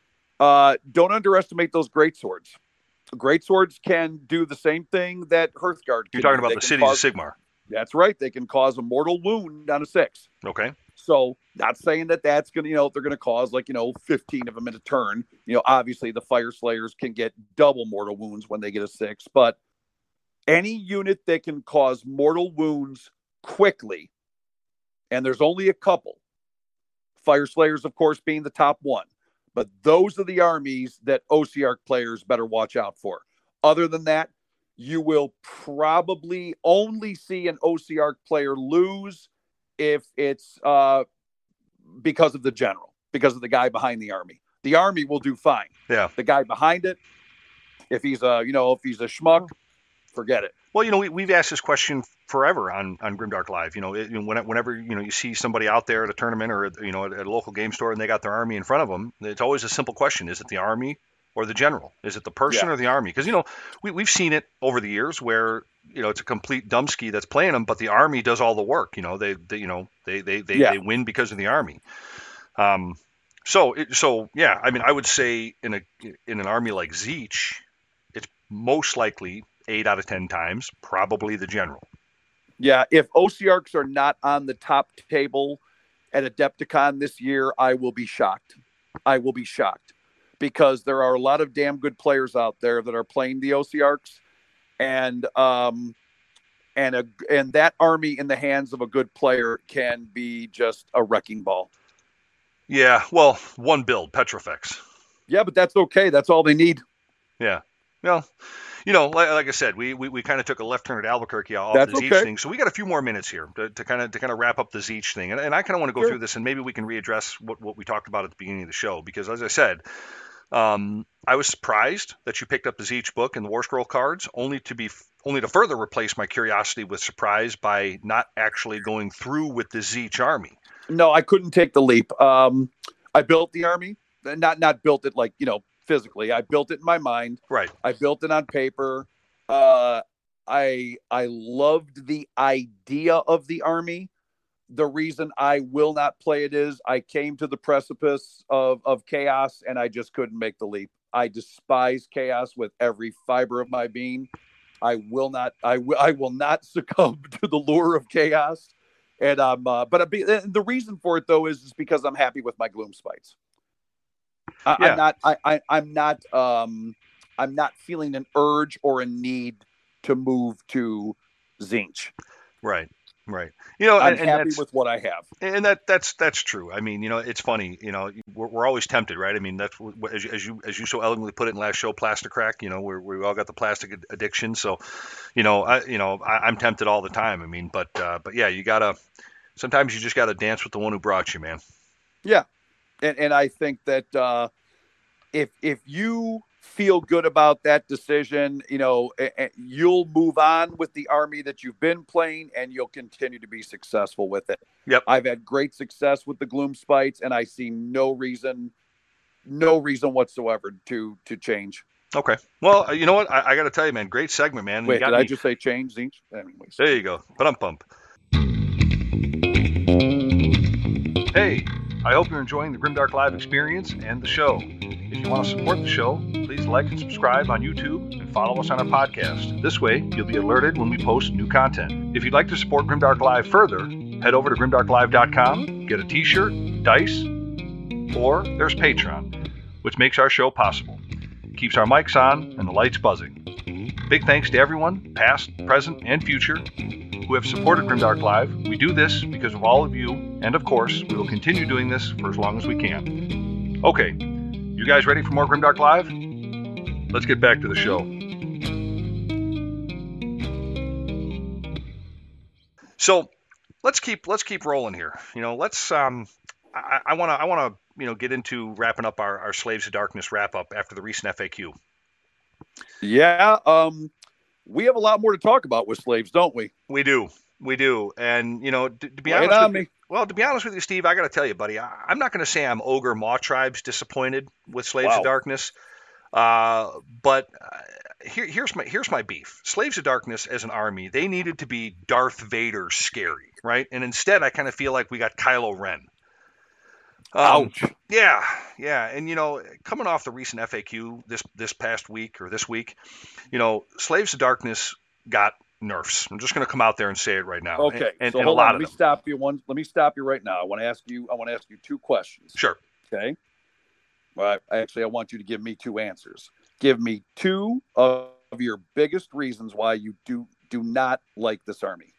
D: don't underestimate those greatswords. Greatswords can do the same thing that Hearthguard can
C: You're talking
D: do.
C: about
D: They
C: the
D: can
C: cities
D: cause-
C: of Sigmar.
D: That's right. They can cause a mortal wound on a 6.
C: Okay.
D: So not saying that that's going to, they're going to cause 15 of them in a turn. Obviously the Fire Slayers can get double mortal wounds when they get a 6, but any unit that can cause mortal wounds quickly, and there's only a couple, Fire Slayers, of course, being the top one, but those are the armies that Ossiarch players better watch out for. Other than that, you will probably only see an Ossiarch player lose if it's because of the general, because of the guy behind the army. The army will do fine.
C: Yeah.
D: The guy behind it, if he's a schmuck, forget it.
C: Well, we've asked this question forever on Grimdark Live. Whenever you see somebody out there at a tournament or at a local game store and they got their army in front of them, it's always a simple question: is it the army or the general? Is it the person or the army? Because we've seen it over the years where it's a complete dumpski that's playing them, but the army does all the work. They win because of the army. So yeah, I mean, I would say in an army like Tzeentch, it's most likely 8 out of 10 times probably the general.
D: Yeah, if Ossiarchs are not on the top table at Adepticon this year, I will be shocked. I will be shocked because there are a lot of damn good players out there that are playing the Ossiarchs, and that army in the hands of a good player can be just a wrecking ball.
C: Yeah, well, one build, Petrifex.
D: Yeah, but that's okay. That's all they need.
C: Yeah. Well, like I said, we kind of took a left turn at Albuquerque off
D: That's
C: the Tzeentch
D: okay.
C: thing, so we got a few more minutes here to kind of wrap up the Tzeentch thing, and I kind of want to go
D: Sure.
C: through this, and maybe we can readdress what we talked about at the beginning of the show, because as I said, I was surprised that you picked up the Tzeentch book and the War Scroll cards, only to further replace my curiosity with surprise by not actually going through with the Tzeentch army.
D: No, I couldn't take the leap. I built the army, not built it physically. I built it in my mind.
C: Right.
D: I built it on paper. I loved the idea of the army. The reason I will not play it is I came to the precipice of chaos and I just couldn't make the leap. I despise chaos with every fiber of my being. I will not succumb to the lure of chaos. And the reason for it though is because I'm happy with my Gloom Spites. I'm I'm not feeling an urge or a need to move to Tzeentch.
C: Right. You know,
D: I'm
C: and
D: happy with what I have.
C: And that's true. I mean, you know, it's funny. You know, we're always tempted, right? I mean, that's as you so elegantly put it in last show, plastic crack. You know, we all got the plastic addiction. So, I'm tempted all the time. I mean, but yeah, you gotta. Sometimes you just gotta dance with the one who brought you, man.
D: Yeah, and I think that if you feel good about that decision, you'll move on with the Army that you've been playing, and you'll continue to be successful with it.
C: Yep.
D: I've had great success with the Gloomspites, and I see no reason whatsoever to change.
C: Okay. Well, you know what? I got to tell you, man, great segment, man.
D: Wait, did I just say change, Tzeentch? Anyways.
C: There you go. Bump. Hey, I hope you're enjoying the Grimdark Live experience and the show. If you want to support the show, please like and subscribe on YouTube and follow us on our podcast. This way, you'll be alerted when we post new content. If you'd like to support Grimdark Live further, head over to grimdarklive.com, get a t-shirt, dice, or there's Patreon, which makes our show possible. Keeps our mics on and the lights buzzing. Big thanks to everyone, past, present, and future, who have supported Grimdark Live. We do this because of all of you, and of course, we will continue doing this for as long as we can. Okay, you guys ready for more Grimdark Live? Let's get back to the show. So let's keep rolling here. You know, let's I want to get into wrapping up our Slaves of Darkness wrap up after the recent FAQ.
D: Yeah, we have a lot more to talk about with Slaves, don't we?
C: We do. And to be honest with you, Steve, I got to tell you, buddy, I'm not going to say I'm Ogre Maw Tribe's disappointed with Slaves of Darkness, but here's my beef. Slaves of Darkness as an army, they needed to be Darth Vader scary, right? And instead, I kind of feel like we got Kylo Ren.
D: Ouch.
C: Yeah. And coming off the recent FAQ this past week or this week, Slaves of Darkness got nerfs. I'm just going to come out there and say it right now.
D: Okay.
C: And
D: so
C: a lot of them.
D: Let me stop you right now. I want to ask you two questions.
C: Sure.
D: Okay. Well, I want you to give me two answers. Give me two of your biggest reasons why you do not like this army.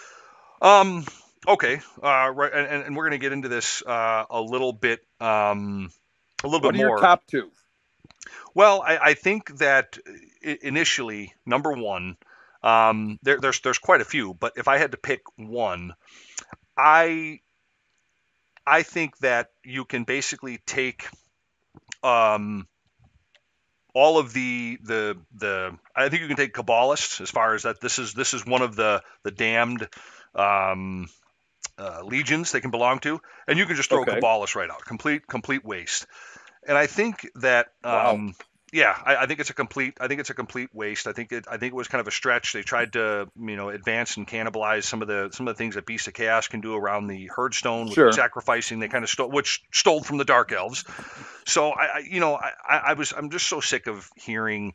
C: Okay. Right. And we're going to get into this a little bit more.
D: What are your top two?
C: Well, I think that initially, number one, there's quite a few, but if I had to pick one, I think that you can basically take all of the I think you can take Kabbalists as far as that this is one of the damned legions they can belong to, and you can just throw Kabbalists right out. Complete waste. And I think that I think it's a complete waste. I think it was kind of a stretch. They tried to advance and cannibalize some of the things that Beast of Chaos can do around the Herdstone with sacrificing. They kind of stole from the Dark Elves. So I'm just so sick of hearing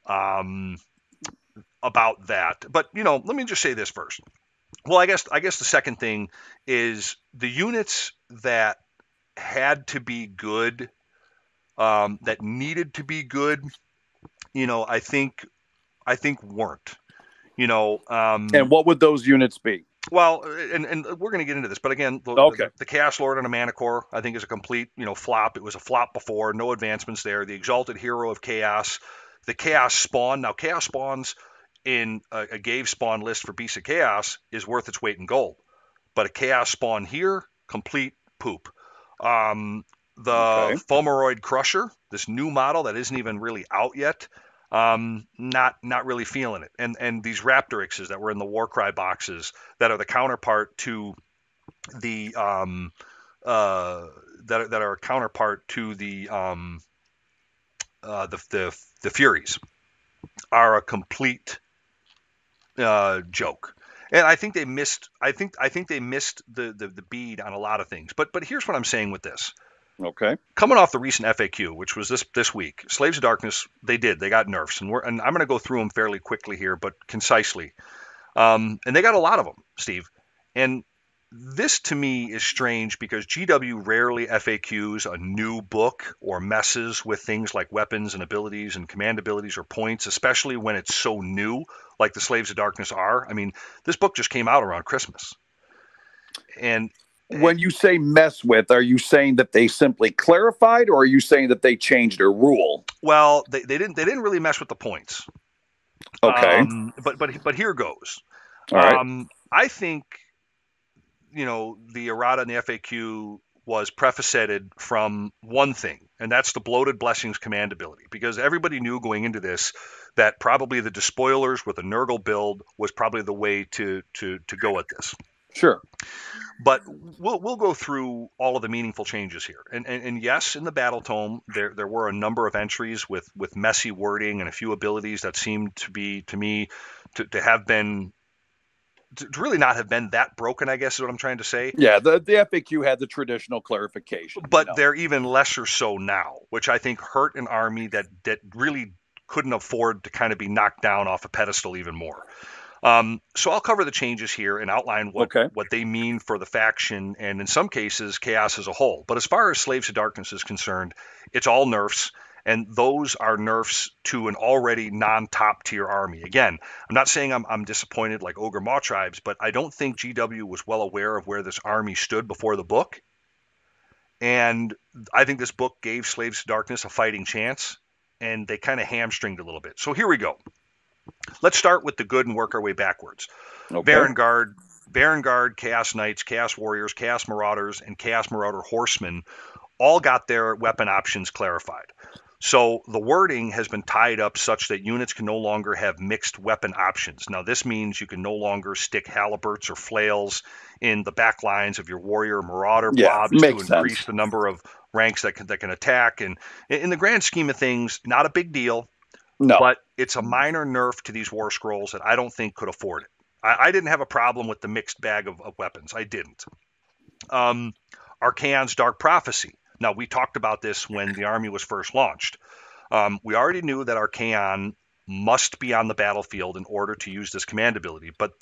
C: about that. But let me just say this first. Well, I guess the second thing is the units that had to be good, that needed to be good, I think weren't.
D: And what would those units be?
C: Well, and we're going to get into this, but again, the Chaos Lord on a Mana Core, I think, is a complete flop. It was a flop before, no advancements there. The Exalted Hero of Chaos, the Chaos Spawn. Now, Chaos Spawns in a Gave Spawn list for Beast of Chaos is worth its weight in gold, but a Chaos Spawn here, complete poop. The Fomeroid Crusher, this new model that isn't even really out yet, not really feeling it. And these Raptorixes that were in the Warcry boxes that are the counterpart to the that are a counterpart to the Furies are a complete joke. And I think they missed. I think they missed the bead on a lot of things. But here's what I'm saying with this.
D: Okay.
C: Coming off the recent FAQ, which was this week, Slaves of Darkness, they got nerfs, and I'm going to go through them fairly quickly here, but concisely. And they got a lot of them, Steve. And this to me is strange because GW rarely FAQs a new book or messes with things like weapons and abilities and command abilities or points, especially when it's so new, like the Slaves of Darkness are. I mean, this book just came out around Christmas. And
D: when you say mess with, are you saying that they simply clarified, or are you saying that they changed a rule?
C: well, they didn't really mess with the points.
D: Okay.
C: But here goes.
D: All right.
C: I think, the errata in the FAQ was prefaced from one thing, and that's the Bloated Blessings command ability, because everybody knew going into this that probably the Despoilers with a Nurgle build was probably the way to go at this.
D: Sure.
C: But we'll go through all of the meaningful changes here. And yes, in the Battle Tome, there were a number of entries with messy wording and a few abilities that seemed to be, to me, to have been, to really not have been that broken, I guess is what I'm trying to say.
D: Yeah, the FAQ had the traditional clarification.
C: But they're even lesser so now, which I think hurt an army that really couldn't afford to kind of be knocked down off a pedestal even more. So I'll cover the changes here and outline what they mean for the faction and in some cases Chaos as a whole. But as far as Slaves of Darkness is concerned, it's all nerfs, and those are nerfs to an already non-top tier army. Again, I'm not saying I'm disappointed like Ogre Maw Tribes, but I don't think GW was well aware of where this army stood before the book. And I think this book gave Slaves of Darkness a fighting chance, and they kind of hamstringed a little bit. So here we go. Let's start with the good and work our way backwards.
D: Okay.
C: Baron Guard, Chaos Knights, Chaos Warriors, Chaos Marauders, and Chaos Marauder Horsemen all got their weapon options clarified. So the wording has been tied up such that units can no longer have mixed weapon options. Now this means you can no longer stick halberds or flails in the back lines of your Warrior or Marauder blobs to increase the number of ranks that can attack. And in the grand scheme of things, not a big deal.
D: No.
C: But it's a minor nerf to these War Scrolls that I don't think could afford it. I didn't have a problem with the mixed bag of weapons. I didn't. Archaon's Dark Prophecy. Now, we talked about this when the army was first launched. We already knew that Archaon must be on the battlefield in order to use this command ability. But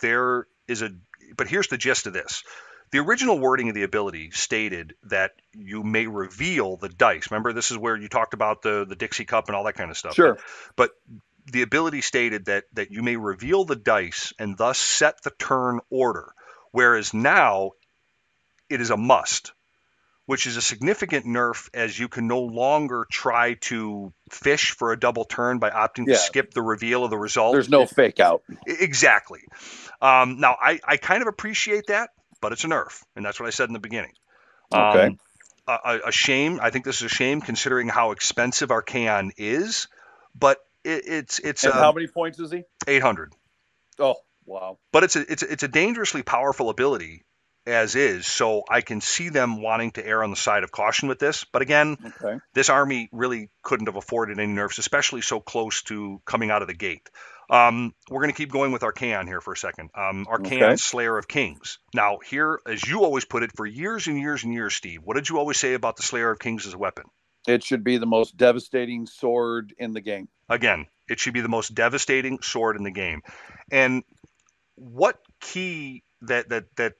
C: here's the gist of this. The original wording of the ability stated that you may reveal the dice. Remember, this is where you talked about the Dixie Cup and all that kind of stuff.
D: Sure.
C: But the ability stated that you may reveal the dice and thus set the turn order, whereas now it is a must, which is a significant nerf as you can no longer try to fish for a double turn by opting to skip the reveal of the result.
D: There's no fake out.
C: Exactly. Now, I kind of appreciate that. But it's a nerf, and that's what I said in the beginning.
D: Okay.
C: A shame. I think this is a shame considering how expensive Archaon is. But it's.
D: And how many points is he?
C: 800.
D: Oh, wow.
C: But it's a dangerously powerful ability as is. So I can see them wanting to err on the side of caution with this. But again, this army really couldn't have afforded any nerfs, especially so close to coming out of the gate. We're going to keep going with Archaon here for a second. Archaon, Slayer of Kings. Now, here, as you always put it, for years and years and years, Steve, what did you always say about the Slayer of Kings as a weapon?
D: It should be the most devastating sword in the game.
C: Again, it should be the most devastating sword in the game. And what key that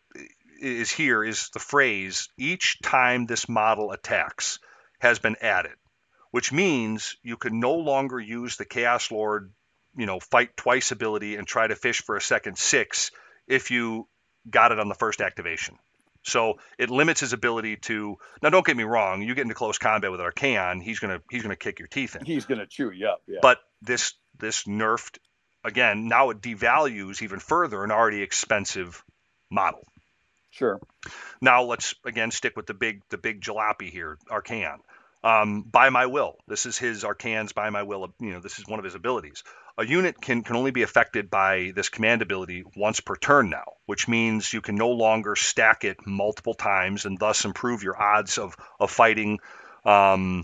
C: is here is the phrase, each time this model attacks, has been added, which means you can no longer use the Chaos Lord fight twice ability and try to fish for a second 6 if you got it on the first activation. So it limits his ability to. Now, don't get me wrong. You get into close combat with Archaon, he's gonna kick your teeth in.
D: He's gonna chew you up. Yeah.
C: But this nerfed again. Now it devalues even further an already expensive model.
D: Sure.
C: Now let's again stick with the big jalopy here, Archaon. By my will. This is his Archaon's by my will. This is one of his abilities. A unit can only be affected by this command ability once per turn now, which means you can no longer stack it multiple times and thus improve your odds of fighting, when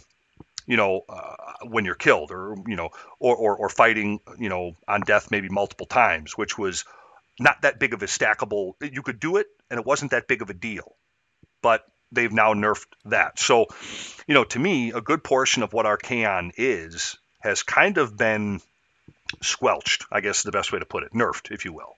C: you're killed or fighting, on death maybe multiple times, which was not that big of a stackable. You could do it and it wasn't that big of a deal, but they've now nerfed that. So, to me, a good portion of what Archaon has kind of been squelched, I guess is the best way to put it, nerfed, if you will.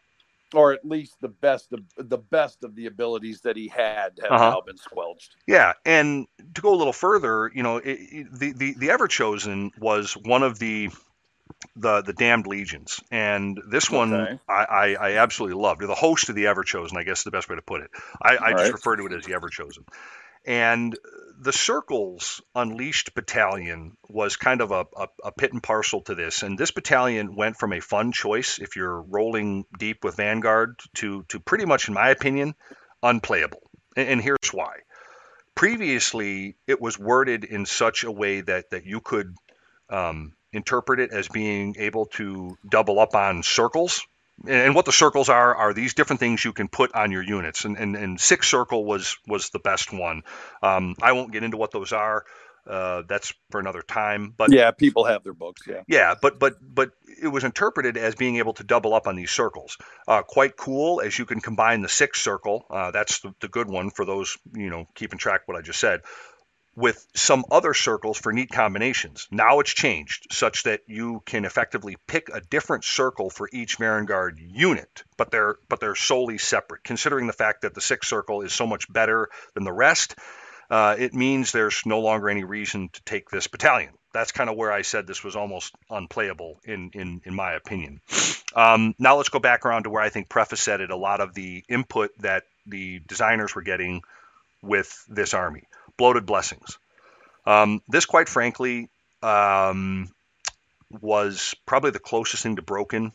D: or at least the best of the abilities that he had have
C: Uh-huh.
D: now been squelched.
C: Yeah, and to go a little further, the Everchosen was one of the damned legions, and this one
D: Okay.
C: I absolutely loved. The host of the Everchosen, I guess is the best way to put it. I just
D: right.
C: refer to it as the Everchosen. And the Circles Unleashed battalion was kind of a pit and parcel to this. And this battalion went from a fun choice, if you're rolling deep with Vanguard, to pretty much, in my opinion, unplayable. And here's why. Previously, it was worded in such a way that you could interpret it as being able to double up on circles. And what the circles are these different things you can put on your units. And Six Circle was the best one. I won't get into what those are. That's for another time. But
D: yeah, people have their books. Yeah.
C: Yeah, but it was interpreted as being able to double up on these circles. Quite cool, as you can combine the Six Circle. That's the good one for those keeping track of what I just said, with some other circles for neat combinations. Now it's changed such that you can effectively pick a different circle for each Vanguard unit, but they're solely separate. Considering the fact that the Six Circle is so much better than the rest, it means there's no longer any reason to take this battalion. That's kind of where I said this was almost unplayable in my opinion. Now let's go back around to where I think Preface said it. A lot of the input that the designers were getting with this army. Bloated Blessings. This, quite frankly, was probably the closest thing to broken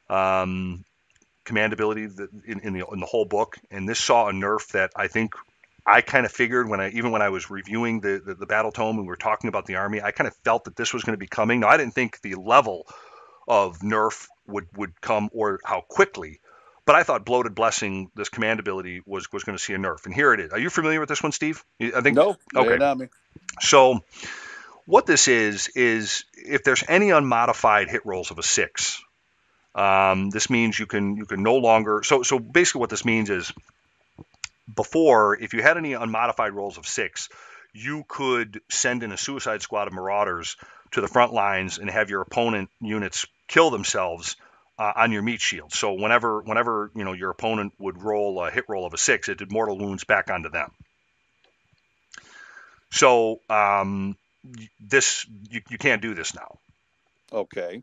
C: command ability in the whole book. And this saw a nerf that I think I kind of figured when I was reviewing the battle tome and we were talking about the army, I kind of felt that this was going to be coming. Now, I didn't think the level of nerf would come or how quickly. But I thought Bloated Blessing, this command ability, was going to see a nerf. And here it is. Are you familiar with this one, Steve? I think
D: No.
C: Okay.
D: Not me.
C: So what this is if there's any unmodified hit rolls of a 6, this means you can no longer. So basically, what this means is, before, if you had any unmodified rolls of 6, you could send in a Suicide Squad of Marauders to the front lines and have your opponent units kill themselves on your meat shield. So whenever your opponent would roll a hit roll of a 6, it did mortal wounds back onto them. So this you can't do this now.
D: Okay.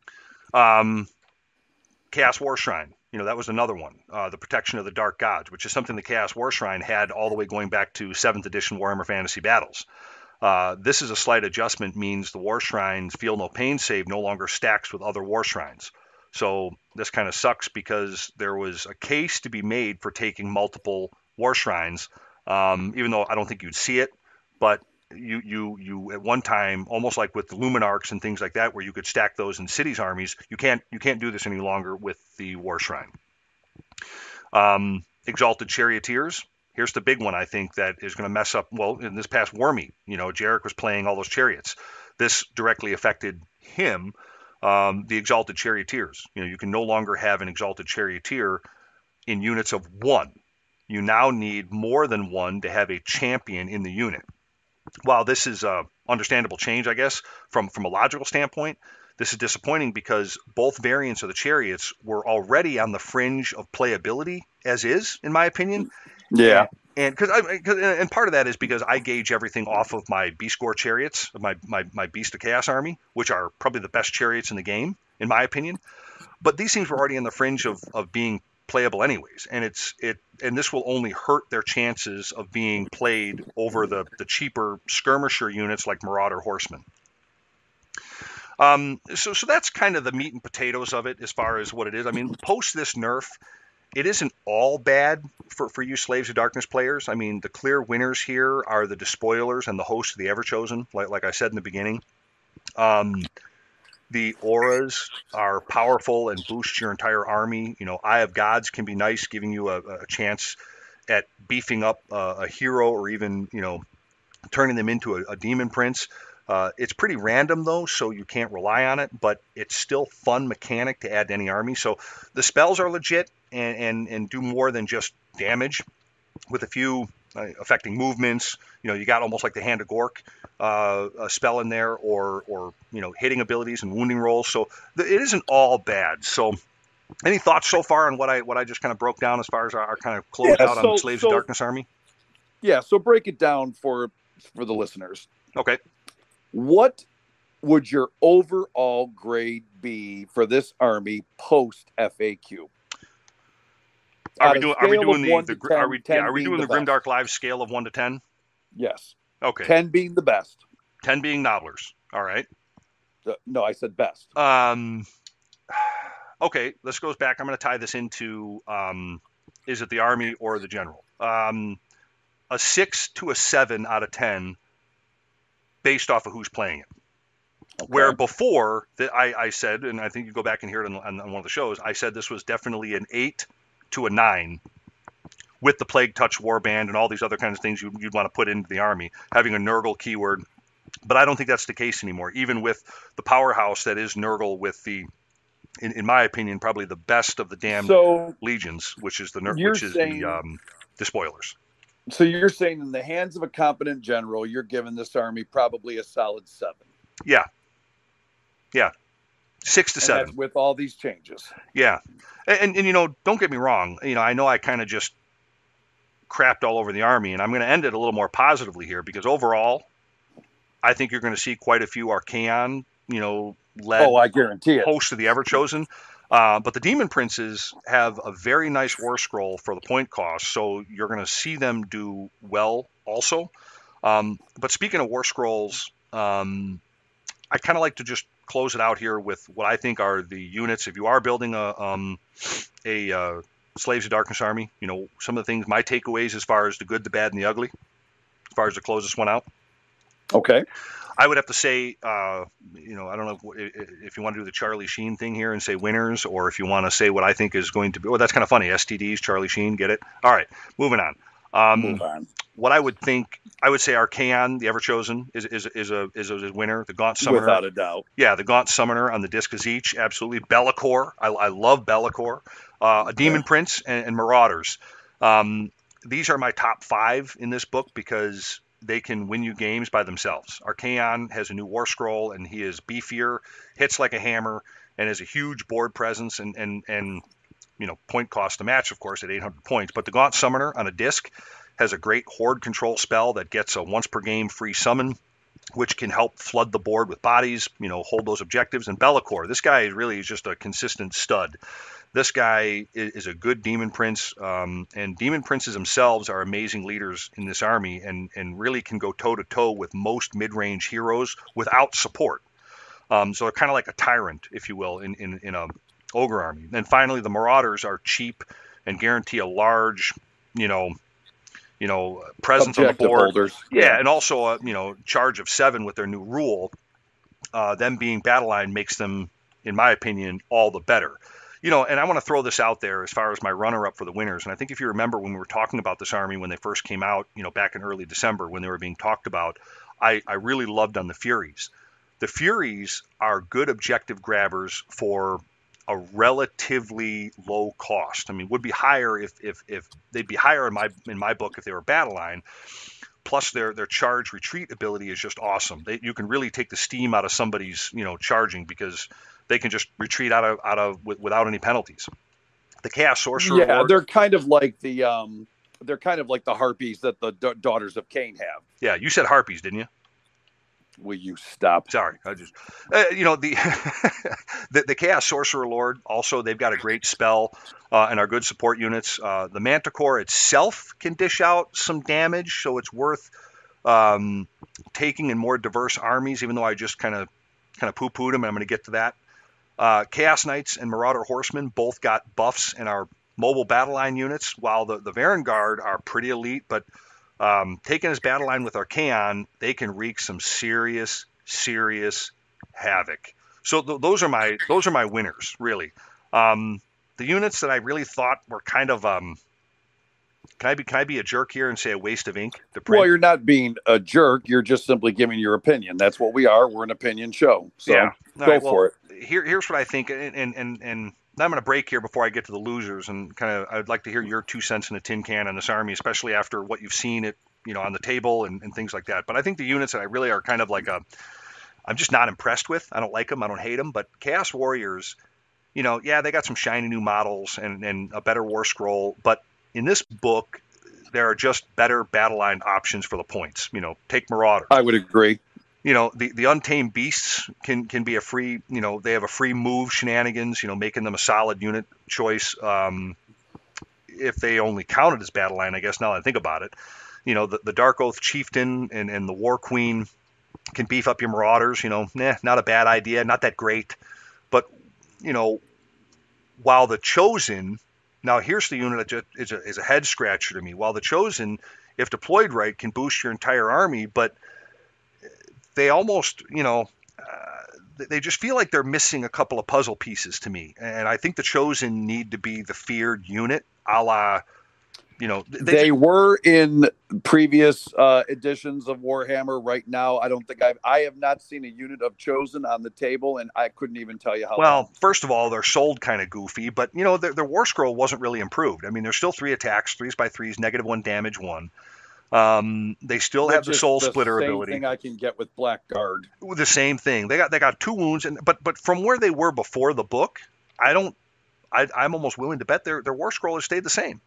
C: Chaos War Shrine, that was another one. The Protection of the Dark Gods, which is something the Chaos War Shrine had all the way going back to 7th edition Warhammer Fantasy Battles. This is a slight adjustment, means the War Shrine's Feel No Pain save no longer stacks with other War Shrines. So this kind of sucks because there was a case to be made for taking multiple War Shrines, even though I don't think you'd see it. But you at one time, almost like with the Luminarchs and things like that, where you could stack those in cities armies, you can't do this any longer with the War Shrine. Exalted Charioteers. Here's the big one, I think, that is going to mess up. Well, in this past War Meet, Jarek was playing all those chariots. This directly affected him. The Exalted Charioteers. You can no longer have an Exalted Charioteer in units of 1. You now need more than 1 to have a champion in the unit. While this is a understandable change, I guess, from a logical standpoint, this is disappointing because both variants of the chariots were already on the fringe of playability, as is, in my opinion.
D: Yeah.
C: And part of that is because I gauge everything off of my B-score chariots, my Beast of Chaos army, which are probably the best chariots in the game, in my opinion. But these things were already on the fringe of being playable anyways, and this will only hurt their chances of being played over the cheaper skirmisher units like Marauder Horsemen. So that's kind of the meat and potatoes of it as far as what it is. I mean, post this nerf, it isn't all bad for you Slaves of Darkness players. I mean, the clear winners here are the Despoilers and the host of the Everchosen, like I said in the beginning. The auras are powerful and boost your entire army. Eye of Gods can be nice, giving you a chance at beefing up a hero or even, turning them into a demon prince. It's pretty random, though, so you can't rely on it, but it's still fun mechanic to add to any army. So the spells are legit and do more than just damage, with a few affecting movements. You got almost like the Hand of Gork a spell in there, or hitting abilities and wounding rolls. So it isn't all bad. So Any thoughts so far on what I just kind of broke down as far as our kind of closeout on Slaves of Darkness Army?
D: Yeah, so break it down for the listeners.
C: Okay.
D: What would your overall grade be for this army post FAQ?
C: Are we doing the Grimdark Live scale of 1 to 10?
D: Yes.
C: Okay.
D: 10 being the best.
C: 10 being Nobblers. All right.
D: No, I said best.
C: Okay, this goes back. I'm going to tie this into is it the Army or the General? A 6 to a 7 out of 10 based off of who's playing it. Okay. Where before I said, and I think you go back and hear it on one of the shows, I said this was definitely an 8 to a 9 with the Plague Touch Warband and all these other kinds of things you'd want to put into the Army, having a Nurgle keyword. But I don't think that's the case anymore, even with the powerhouse that is Nurgle with the, in my opinion, probably the best of the damned legions, which is the Despoilers.
D: So you're saying in the hands of a competent general, you're giving this army probably a solid 7.
C: Yeah. 6 to 7
D: with all these changes.
C: Yeah, and don't get me wrong. I know I kind of just crapped all over the Army, and I'm going to end it a little more positively here because overall, I think you're going to see quite a few Archaon, led
D: I guarantee it.
C: Host of the Everchosen. But the Demon Princes have a very nice war scroll for the point cost, so you're going to see them do well also. But speaking of war scrolls, I kind of like to just close it out here with what I think are the units. If you are building a Slaves of Darkness army, some of the things, my takeaways as far as the good, the bad, and the ugly, as far as to close this one out.
D: Okay.
C: I would have to say, I don't know if you want to do the Charlie Sheen thing here and say winners, or if you want to say what I think is going to be. Well, that's kind of funny. STDs, Charlie Sheen, get it? All right, moving on. What I would say Archaon, the Everchosen, is a winner. The Gaunt Summoner,
D: without a doubt.
C: Yeah, the Gaunt Summoner on the Disc of Zeech, absolutely. Be'lakor, I love Be'lakor. A Demon Prince and Marauders. These are my top 5 in this book because they can win you games by themselves. Archaon has a new war scroll, and he is beefier, hits like a hammer, and has a huge board presence and point cost to match, of course, at 800 points. But the Gaunt Summoner on a disc has a great horde control spell that gets a once per game free summon, which can help flood the board with bodies, hold those objectives. And Be'lakor, this guy really is just a consistent stud. This guy is a good Demon Prince, and Demon Princes themselves are amazing leaders in this army and really can go toe-to-toe with most mid-range heroes without support. So they're kind of like a tyrant, if you will, in a Ogre army. And finally, the Marauders are cheap and guarantee a large, presence on the board.
D: Holders.
C: Yeah, and also a charge of 7 with their new rule. Them being battle line makes them, in my opinion, all the better. And I want to throw this out there as far as my runner-up for the winners. And I think if you remember when we were talking about this army when they first came out, back in early December when they were being talked about, I really loved on the Furies. The Furies are good objective grabbers for a relatively low cost. I mean, would be higher if they'd be higher in my book if they were battle line. Plus their charge retreat ability is just awesome. You can really take the steam out of somebody's charging because they can just retreat out of without any penalties. The Chaos Sorcerer.
D: Yeah, Lord, they're kind of like the harpies that the Daughters of Cain have.
C: Yeah, you said harpies, didn't you?
D: Will you stop?
C: Sorry, I just the Chaos Sorcerer Lord. Also, they've got a great spell and are good support units. The Manticore itself can dish out some damage, so it's worth taking in more diverse armies. Even though I just kind of poo-pooed them, and I'm going to get to that. Chaos Knights and Marauder Horsemen both got buffs and are mobile battle line units, while the Varangard are pretty elite, but taking his battle line with Archaon, they can wreak some serious havoc. So those are my winners, really. The units that I really thought were kind of can I be a jerk here and say a waste of ink?
D: Well, you're not being a jerk. You're just simply giving your opinion. That's what we are. We're an opinion show. So
C: yeah.
D: Go for it.
C: Here's what I think, and I'm going to break here before I get to the losers, and I'd like to hear your 2 cents in a tin can on this army, especially after what you've seen on the table and things like that. But I think the units that I really are kind of like I'm just not impressed with. I don't like them. I don't hate them. But Chaos Warriors, yeah, they got some shiny new models and a better war scroll, but in this book, there are just better battle line options for the points. Take Marauder.
D: I would agree.
C: The Untamed Beasts can be a free, they have a free move shenanigans, making them a solid unit choice. If they only counted as battle line, I guess now that I think about it, the Dark Oath Chieftain and the War Queen can beef up your Marauders. Not a bad idea, not that great, but while the Chosen, now here's the unit that is a head scratcher to me. While the Chosen, if deployed right, can boost your entire army, but they almost, they just feel like they're missing a couple of puzzle pieces to me. And I think the Chosen need to be the feared unit, a la,
D: they were in previous editions of Warhammer. Right now, I don't think I have not seen a unit of Chosen on the table, and I couldn't even tell you how.
C: Well, first of all, they're sold kind of goofy, but their War Scroll wasn't really improved. I mean, there's still 3 attacks, 3x3s, -1 damage 1. They still have the Soul Splitter ability.
D: Same thing I can get with Blackguard.
C: The same thing. They got 2 wounds, but from where they were before the book, I'm almost willing to bet their War Scroll has stayed the same.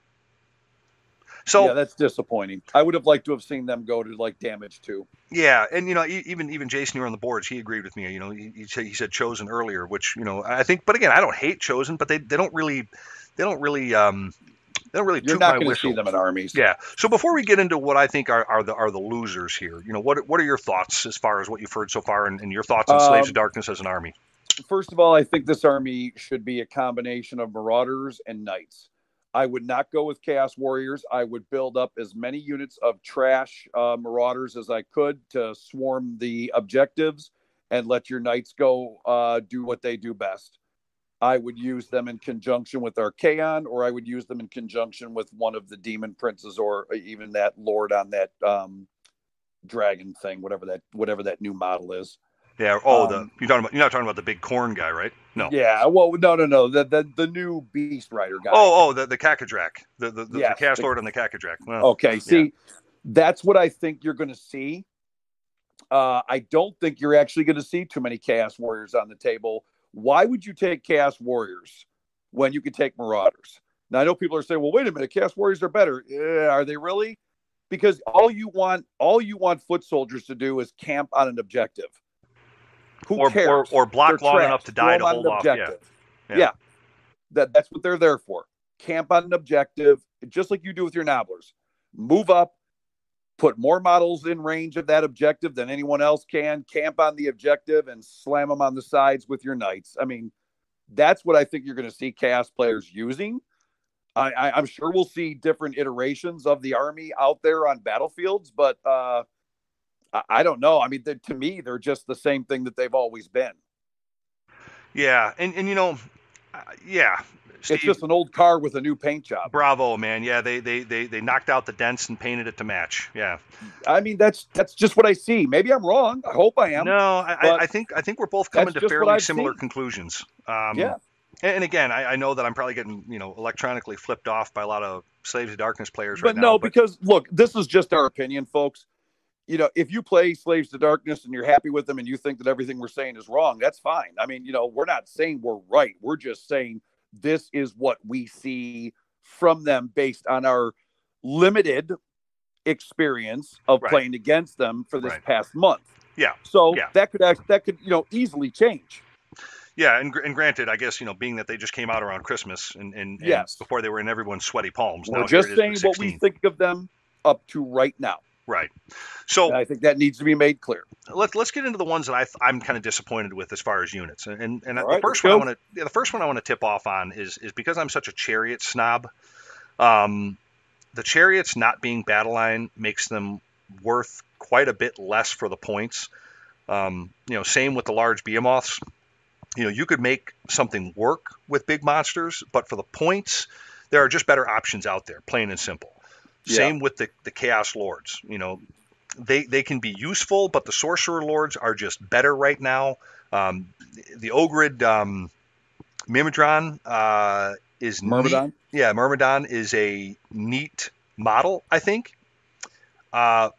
C: So
D: yeah, that's disappointing. I would have liked to have seen them go to like damage 2.
C: Yeah, and even Jason, you were on the boards. He agreed with me. He said Chosen earlier, which I think. But again, I don't hate Chosen, but they don't really. You're not going to
D: see them in armies.
C: Yeah. So before we get into what I think are the losers here, what are your thoughts as far as what you've heard so far, and your thoughts on Slaves of Darkness as an army?
D: First of all, I think this army should be a combination of Marauders and Knights. I would not go with Chaos Warriors. I would build up as many units of trash Marauders as I could to swarm the objectives and let your Knights go do what they do best. I would use them in conjunction with Archaon, or I would use them in conjunction with one of the Demon Princes, or even that Lord on that dragon thing, whatever that new model is.
C: Yeah. Oh, you're not talking about the big corn guy, right? No.
D: Yeah. Well, no. The new Beast Rider guy.
C: The Kakadrak, the Chaos Lord on the Kakadrak. Well,
D: okay. See, that's what I think you're going to see. I don't think you're actually going to see too many Chaos Warriors on the table. Why would you take Chaos Warriors when you could take Marauders? Now I know people are saying, "Well, wait a minute, Chaos Warriors are better." Are they really? Because all you want foot soldiers to do is camp on an objective. Who cares?
C: Or block long enough to die to hold off.
D: Yeah. That's what they're there for. Camp on an objective, just like you do with your Nobblers. Move up, put more models in range of that objective than anyone else can, camp on the objective, and slam them on the sides with your Knights. I mean, that's what I think you're going to see Chaos players using. I'm sure we'll see different iterations of the army out there on battlefields, but I don't know. I mean, to me, they're just the same thing that they've always been.
C: Yeah, and yeah. Steve,
D: it's just an old car with a new paint job.
C: Bravo, man. Yeah, they knocked out the dents and painted it to match. Yeah.
D: I mean, that's just what I see. Maybe I'm wrong. I hope I am.
C: No, I think we're both coming to fairly similar conclusions.
D: Yeah.
C: And again, I know that I'm probably getting electronically flipped off by a lot of Slaves of Darkness players
D: right
C: now.
D: Because look, this is just our opinion, folks. If you play Slaves to Darkness and you're happy with them and you think that everything we're saying is wrong, that's fine. I mean, we're not saying we're right. We're just saying this is what we see from them based on our limited experience of playing against them for this past month.
C: Yeah.
D: So that could easily change.
C: Yeah, and granted, I guess being that they just came out around Christmas and before they were in everyone's sweaty palms.
D: We're just saying what we think of them up to right now.
C: Right. So
D: and I think that needs to be made clear.
C: Let's get into the ones that I'm kind of disappointed with as far as units. And
D: the
C: first one I want to tip off on is because I'm such a Chariot snob. The Chariots not being battle line makes them worth quite a bit less for the points. Same with the large Behemoths. You could make something work with big monsters, but for the points, there are just better options out there, plain and simple. Yeah. Same with the Chaos Lords. They can be useful, but the Sorcerer Lords are just better right now. The Ogrid Myrmidon is
D: Myrmidon.
C: Neat. Yeah, Myrmidon is a neat model, I think. But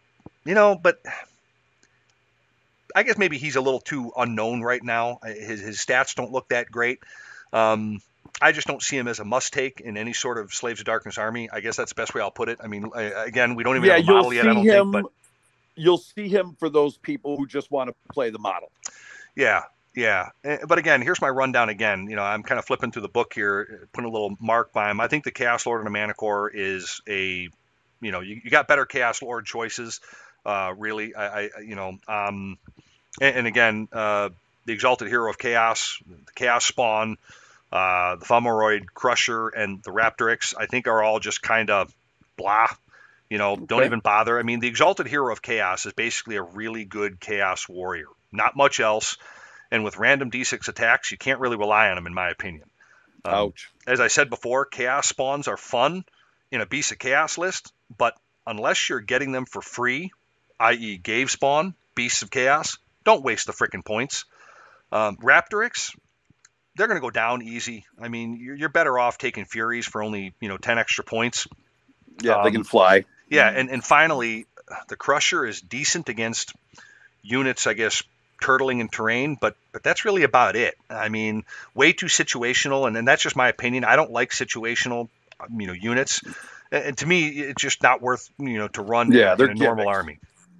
C: I guess maybe he's a little too unknown right now. His stats don't look that great. I just don't see him as a must-take in any sort of Slaves of Darkness army. I guess that's the best way I'll put it. I mean, again, we don't even have a model yet, I don't think. But
D: you'll see him for those people who just want to play the model.
C: Yeah. But again, here's my rundown again. I'm kind of flipping through the book here, putting a little mark by him. I think the Chaos Lord and the Mana Core is you got better Chaos Lord choices, really. And again, the Exalted Hero of Chaos, the Chaos Spawn, the Fomoroid Crusher, and the Raptorix, I think are all just kind of blah. Don't even bother. I mean, the Exalted Hero of Chaos is basically a really good Chaos Warrior. Not much else. And with random D6 attacks, you can't really rely on them, in my opinion.
D: Ouch.
C: As I said before, Chaos Spawns are fun in a Beasts of Chaos list, but unless you're getting them for free, i.e. Gave Spawn, Beasts of Chaos, don't waste the frickin' points. Raptorix, they're going to go down easy. I mean, you're better off taking Furies for only 10 extra points.
D: Yeah, they can fly.
C: Yeah, and finally, the Crusher is decent against units, I guess, turtling in terrain, but that's really about it. I mean, way too situational, and that's just my opinion. I don't like situational, units. And to me, it's just not worth, to run in a normal army.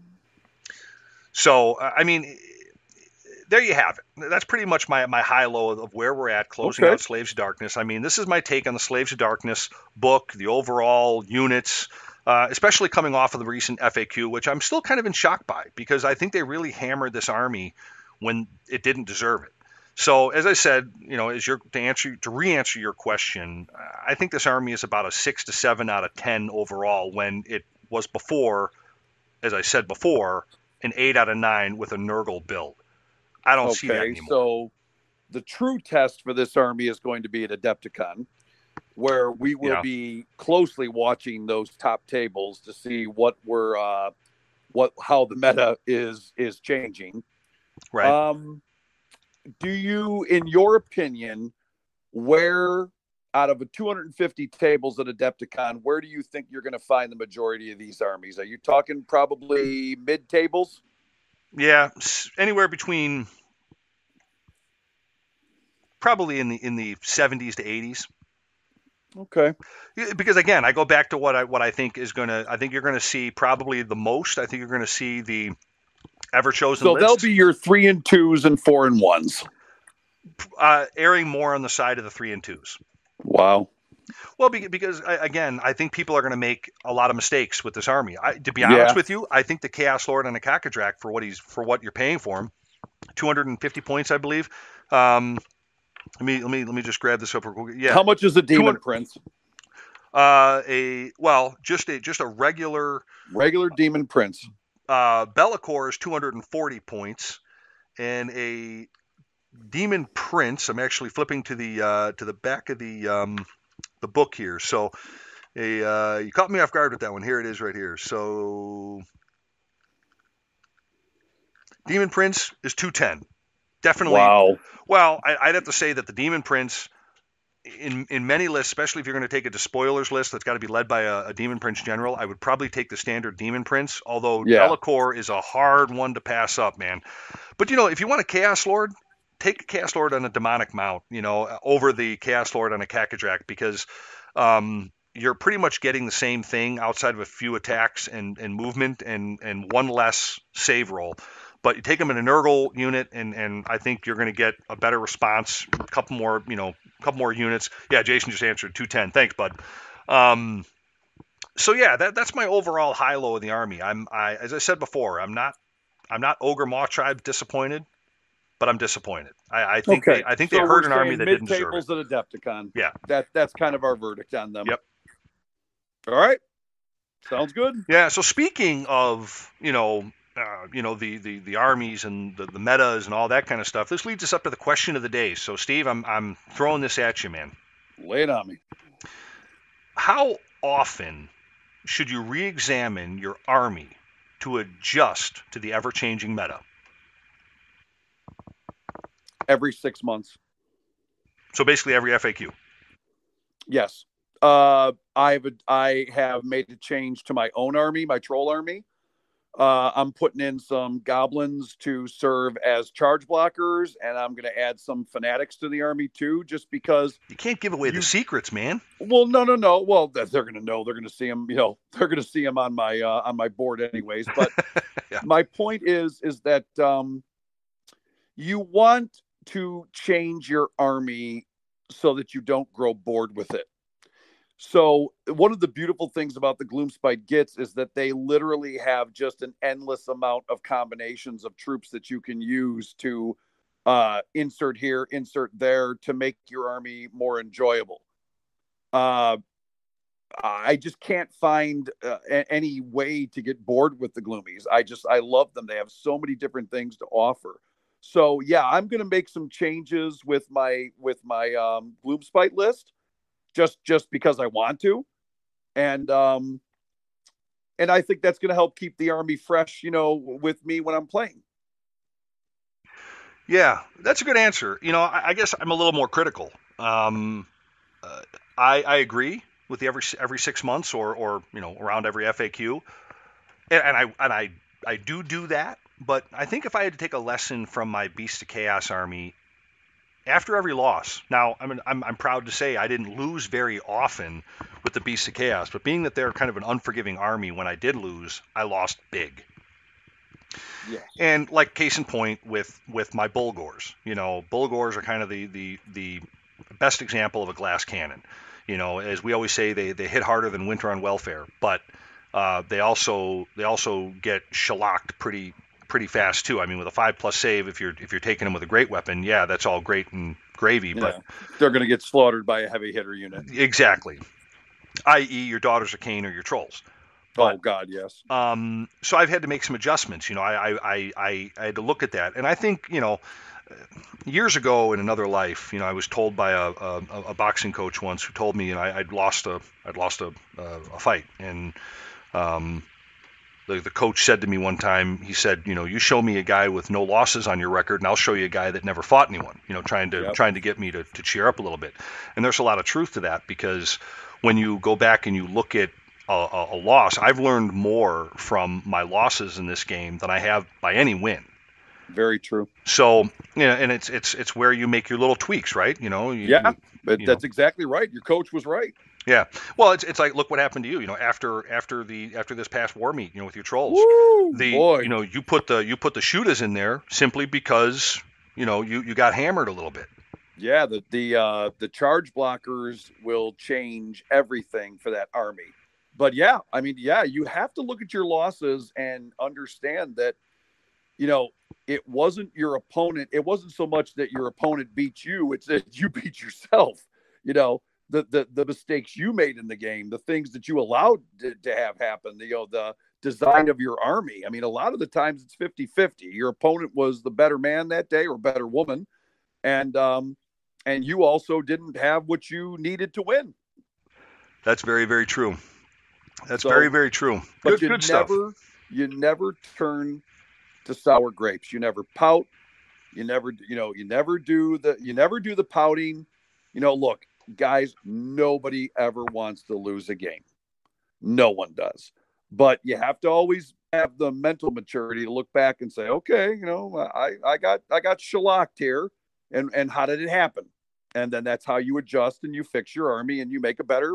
C: So, I mean, there you have it. That's pretty much my high-low of where we're at closing out Slaves of Darkness. I mean, this is my take on the Slaves of Darkness book, the overall units, especially coming off of the recent FAQ, which I'm still kind of in shock by because I think they really hammered this army when it didn't deserve it. So, as I said, to re-answer your question, I think this army is about a 6 to 7 out of 10 overall when it was before, as I said before, an 8 out of 9 with a Nurgle build. I don't see that anymore.
D: So the true test for this army is going to be at Adepticon, where we will be closely watching those top tables to see how the meta is changing.
C: Right.
D: Do you, in your opinion, where out of the 250 tables at Adepticon, where do you think you're going to find the majority of these armies? Are you talking probably mid tables?
C: Yeah, anywhere between probably in the 70s to 80s.
D: Okay.
C: Because again, I go back to what I think is I think you're going to see probably the most. I think you're going to see the ever chosen.
D: So they'll be your 3 and 2s and 4 and 1s.
C: Erring more on the side of the 3 and 2s.
D: Wow.
C: Well, because again, I think people are going to make a lot of mistakes with this army. To be honest with you, I think the Chaos Lord and the Cacadrak for what you're paying for him, 250 points, I believe. Let me just grab this up. Yeah.
D: How much is a Demon Prince?
C: Just a regular
D: Demon Prince.
C: Be'lakor is 240 points, and a Demon Prince. I'm actually flipping to the back of the book here. So you caught me off guard with that one. Here it is right here. So Demon Prince is 210. Definitely.
D: Wow.
C: Well, I'd have to say that the Demon Prince in many lists, especially if you're going to take a Despoilers list that's got to be led by a Demon Prince general, I would probably take the standard Demon Prince, although Be'lakor is a hard one to pass up, man. But, if you want a Chaos Lord, take a Chaos Lord on a Demonic Mount, over the Chaos Lord on a Cacadrak, because you're pretty much getting the same thing outside of a few attacks and movement and one less save roll. But you take them in a Nurgle unit, and I think you're going to get a better response. A couple more units. Yeah, Jason just answered 210. Thanks, bud. So yeah, that's my overall high-low of the army. As I said before, I'm not Ogre Maw Tribe disappointed, but I'm disappointed. I think they hurt an army that didn't deserve it.
D: Mid-tables at Adepticon.
C: Yeah,
D: that's kind of our verdict on them.
C: Yep.
D: All right. Sounds good.
C: Yeah. So speaking of the armies and the metas and all that kind of stuff, this leads us up to the question of the day. So Steve, I'm throwing this at you, man.
D: Lay it on me.
C: How often should you re-examine your army to adjust to the ever-changing meta?
D: Every 6 months.
C: So basically every FAQ.
D: Yes. I have made a change to my own army, my troll army, I'm putting in some goblins to serve as charge blockers, and I'm going to add some fanatics to the army too, just because
C: You can't give away the secrets, man.
D: Well, no. Well, they're going to know. They're going to see them. They're going to see them on my board anyways. But
C: Yeah.
D: My point is that you want to change your army so that you don't grow bored with it. So one of the beautiful things about the Gloomspite Gits is that they literally have just an endless amount of combinations of troops that you can use to insert here, insert there to make your army more enjoyable. I just can't find any way to get bored with the Gloomies. I love them. They have so many different things to offer. So yeah, I'm going to make some changes with my Gloomspite list. Just because I want to, and I think that's going to help keep the army fresh, with me when I'm playing.
C: Yeah, that's a good answer. I guess I'm a little more critical. I agree with the every 6 months or around every FAQ, and I do that. But I think if I had to take a lesson from my Beast of Chaos army. After every loss, now I'm proud to say I didn't lose very often with the Beasts of Chaos, but being that they're kind of an unforgiving army, when I did lose, I lost big.
D: Yeah.
C: And like case in point with my Bulgors, Bulgors are kind of the best example of a glass cannon. As we always say, they hit harder than winter on welfare, but they also get shellacked pretty fast too. I mean, with a 5+ save, if you're taking them with a great weapon, yeah, that's all great and gravy. But
D: they're going to get slaughtered by a heavy hitter unit.
C: Exactly, i.e., your Daughters of Cain or your Trolls.
D: But, oh God, yes.
C: So I've had to make some adjustments. I had to look at that, and I think years ago in another life, I was told by a boxing coach once who told me, I'd lost a fight, and the coach said to me one time, he said, you show me a guy with no losses on your record, and I'll show you a guy that never fought anyone, trying to get me to cheer up a little bit. And there's a lot of truth to that, because when you go back and you look at a loss, I've learned more from my losses in this game than I have by any win.
D: Very true.
C: So, and it's where you make your little tweaks, right?
D: That's exactly right. Your coach was right.
C: Yeah. Well, it's like, look what happened to you. After this past war meet, with your Trolls,
D: Woo,
C: you put the shooters in there simply because you got hammered a little bit.
D: Yeah, the charge blockers will change everything for that army. But yeah, you have to look at your losses and understand that it wasn't your opponent. It wasn't so much that your opponent beat you; it's that you beat yourself. The mistakes you made in the game, the things that you allowed to have happen, the design of your army. I mean, a lot of the times it's 50-50. Your opponent was the better man that day or better woman. And you also didn't have what you needed to win.
C: That's very, very true. That's very, very true.
D: But
C: good stuff.
D: You never turn to sour grapes. You never pout. You never do the pouting. Look, guys, nobody ever wants to lose a game. No one does. But you have to always have the mental maturity to look back and say, okay, I got shellacked here, and how did it happen? And then that's how you adjust and you fix your army and you make a better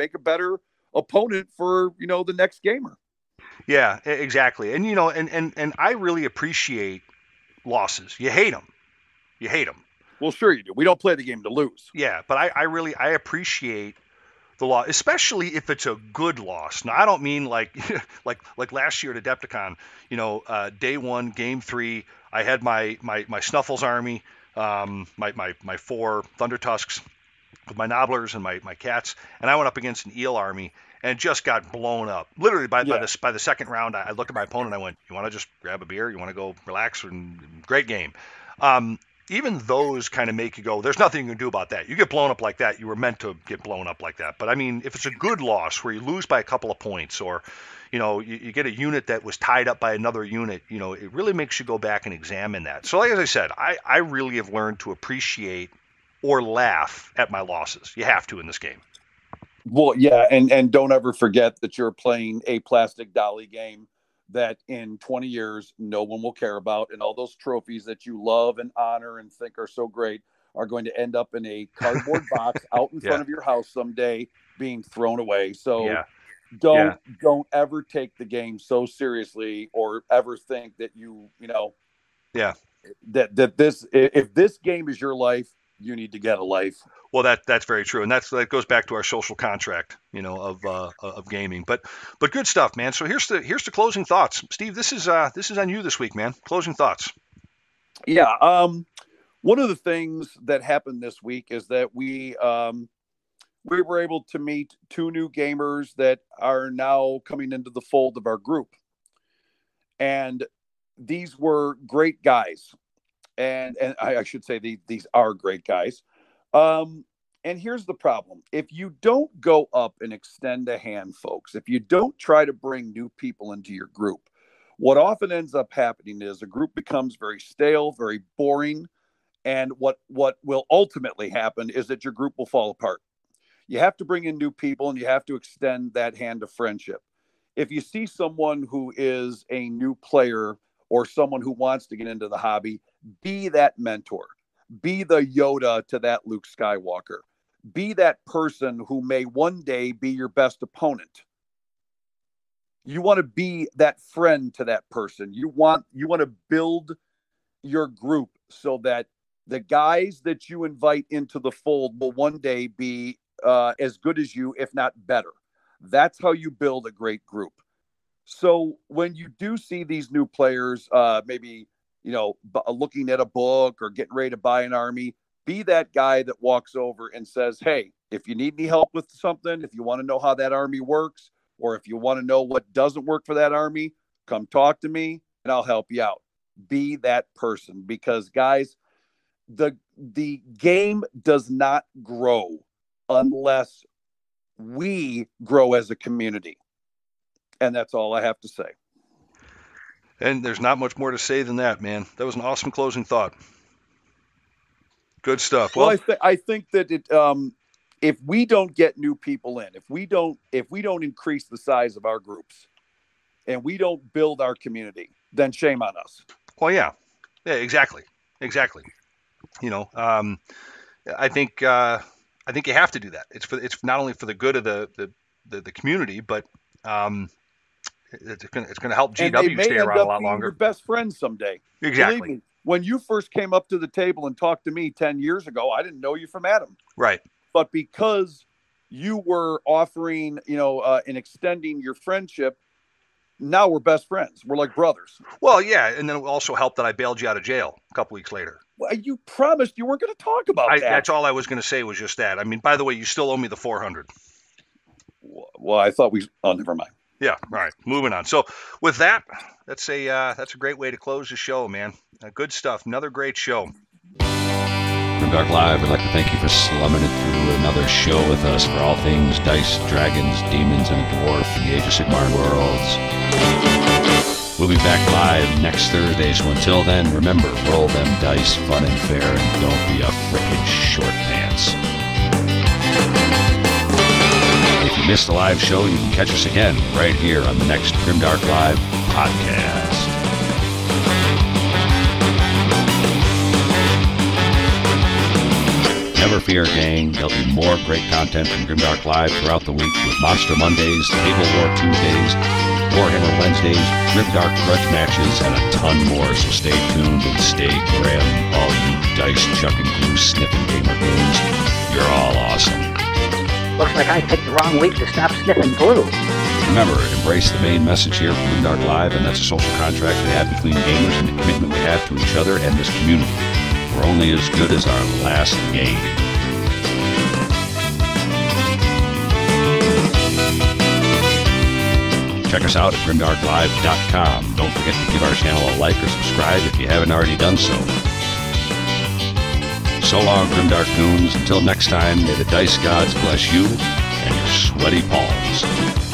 D: opponent for the next gamer.
C: Yeah, exactly. And and I really appreciate losses. You hate them.
D: Well, sure you do. We don't play the game to lose.
C: Yeah, but I appreciate the loss, especially if it's a good loss. Now, I don't mean like last year at Adepticon. Day 1, game 3, I had my Snuffles army, my 4 Thunder Tusks with my Nobblers and my cats, and I went up against an Eel army and just got blown up. Literally by the second round, I looked at my opponent and I went, "You want to just grab a beer? You want to go relax?" And great game. Even those kind of make you go, there's nothing you can do about that. You get blown up like that, you were meant to get blown up like that. But I mean, if it's a good loss where you lose by a couple of points, or you get a unit that was tied up by another unit, it really makes you go back and examine that. So like as I said, I really have learned to appreciate or laugh at my losses. You have to in this game.
D: Well, yeah, and don't ever forget that you're playing a plastic dolly game. that in 20 years, no one will care about. And all those trophies that you love and honor and think are so great are going to end up in a cardboard box out in front of your house someday being thrown away. So don't ever take the game so seriously or ever think that that this, if this game is your life, you need to get a life.
C: Well, that's very true, and that goes back to our social contract, of gaming. But good stuff, man. So here's the closing thoughts, Steve. This is on you this week, man. Closing thoughts.
D: Yeah. One of the things that happened this week is that we were able to meet 2 new gamers that are now coming into the fold of our group, and these were great guys. And I should say these are great guys. And here's the problem. If you don't go up and extend a hand, folks, if you don't try to bring new people into your group, what often ends up happening is a group becomes very stale, very boring. And what will ultimately happen is that your group will fall apart. You have to bring in new people and you have to extend that hand of friendship. If you see someone who is a new player or someone who wants to get into the hobby, be that mentor, be the Yoda to that Luke Skywalker, be that person who may one day be your best opponent. You want to be that friend to that person. You want to build your group so that the guys that you invite into the fold will one day be as good as you, if not better. That's how you build a great group. So when you do see these new players, maybe, looking at a book or getting ready to buy an army, be that guy that walks over and says, hey, if you need any help with something, if you want to know how that army works, or if you want to know what doesn't work for that army, come talk to me and I'll help you out. Be that person, because guys, the game does not grow unless we grow as a community. And that's all I have to say.
C: And there's not much more to say than that, man. That was an awesome closing thought. Good stuff.
D: Well, I think that if we don't get new people in, if we don't increase the size of our groups, and we don't build our community, then shame on us.
C: Well, yeah, exactly. I think you have to do that. It's not only for the good of the community, but it's going to help GW stay around a lot longer.
D: Your best friends someday.
C: Exactly.
D: Believe me, when you first came up to the table and talked to me 10 years ago, I didn't know you from Adam.
C: Right.
D: But because you were offering, and extending your friendship, now we're best friends. We're like brothers.
C: Well, yeah, and then it also helped that I bailed you out of jail a couple weeks later.
D: Well, you promised you weren't going to talk about that.
C: That's all I was going to say was just that. I mean, by the way, you still owe me the $400.
D: Well, I thought never mind.
C: Yeah. All right. Moving on. So with that, that's a great way to close the show, man. Good stuff. Another great show.
B: Grimdark Live, we'd like to thank you for slumming it through another show with us for all things dice, dragons, demons, and a dwarf in the Age of Sigmar worlds. We'll be back live next Thursday, so until then, remember, roll them dice fun and fair, and don't be a frickin' short pants. If you missed the live show, you can catch us again right here on the next Grimdark Live podcast. Never fear, gang. There'll be more great content from Grimdark Live throughout the week with Monster Mondays, Table War Tuesdays, Warhammer Wednesdays, Grimdark Grudge matches, and a ton more. So stay tuned and stay grim, all you dice-chucking, glue-sniffing gamer goons. You're all awesome.
F: Looks like I picked the wrong week to stop sniffing glue.
B: Remember, embrace the main message here from Grimdark Live, and that's a social contract we have between gamers and the commitment we have to each other and this community. We're only as good as our last game. Check us out at grimdarklive.com. Don't forget to give our channel a like or subscribe if you haven't already done so. So long, Grimdark Goons. Until next time, may the dice gods bless you and your sweaty palms.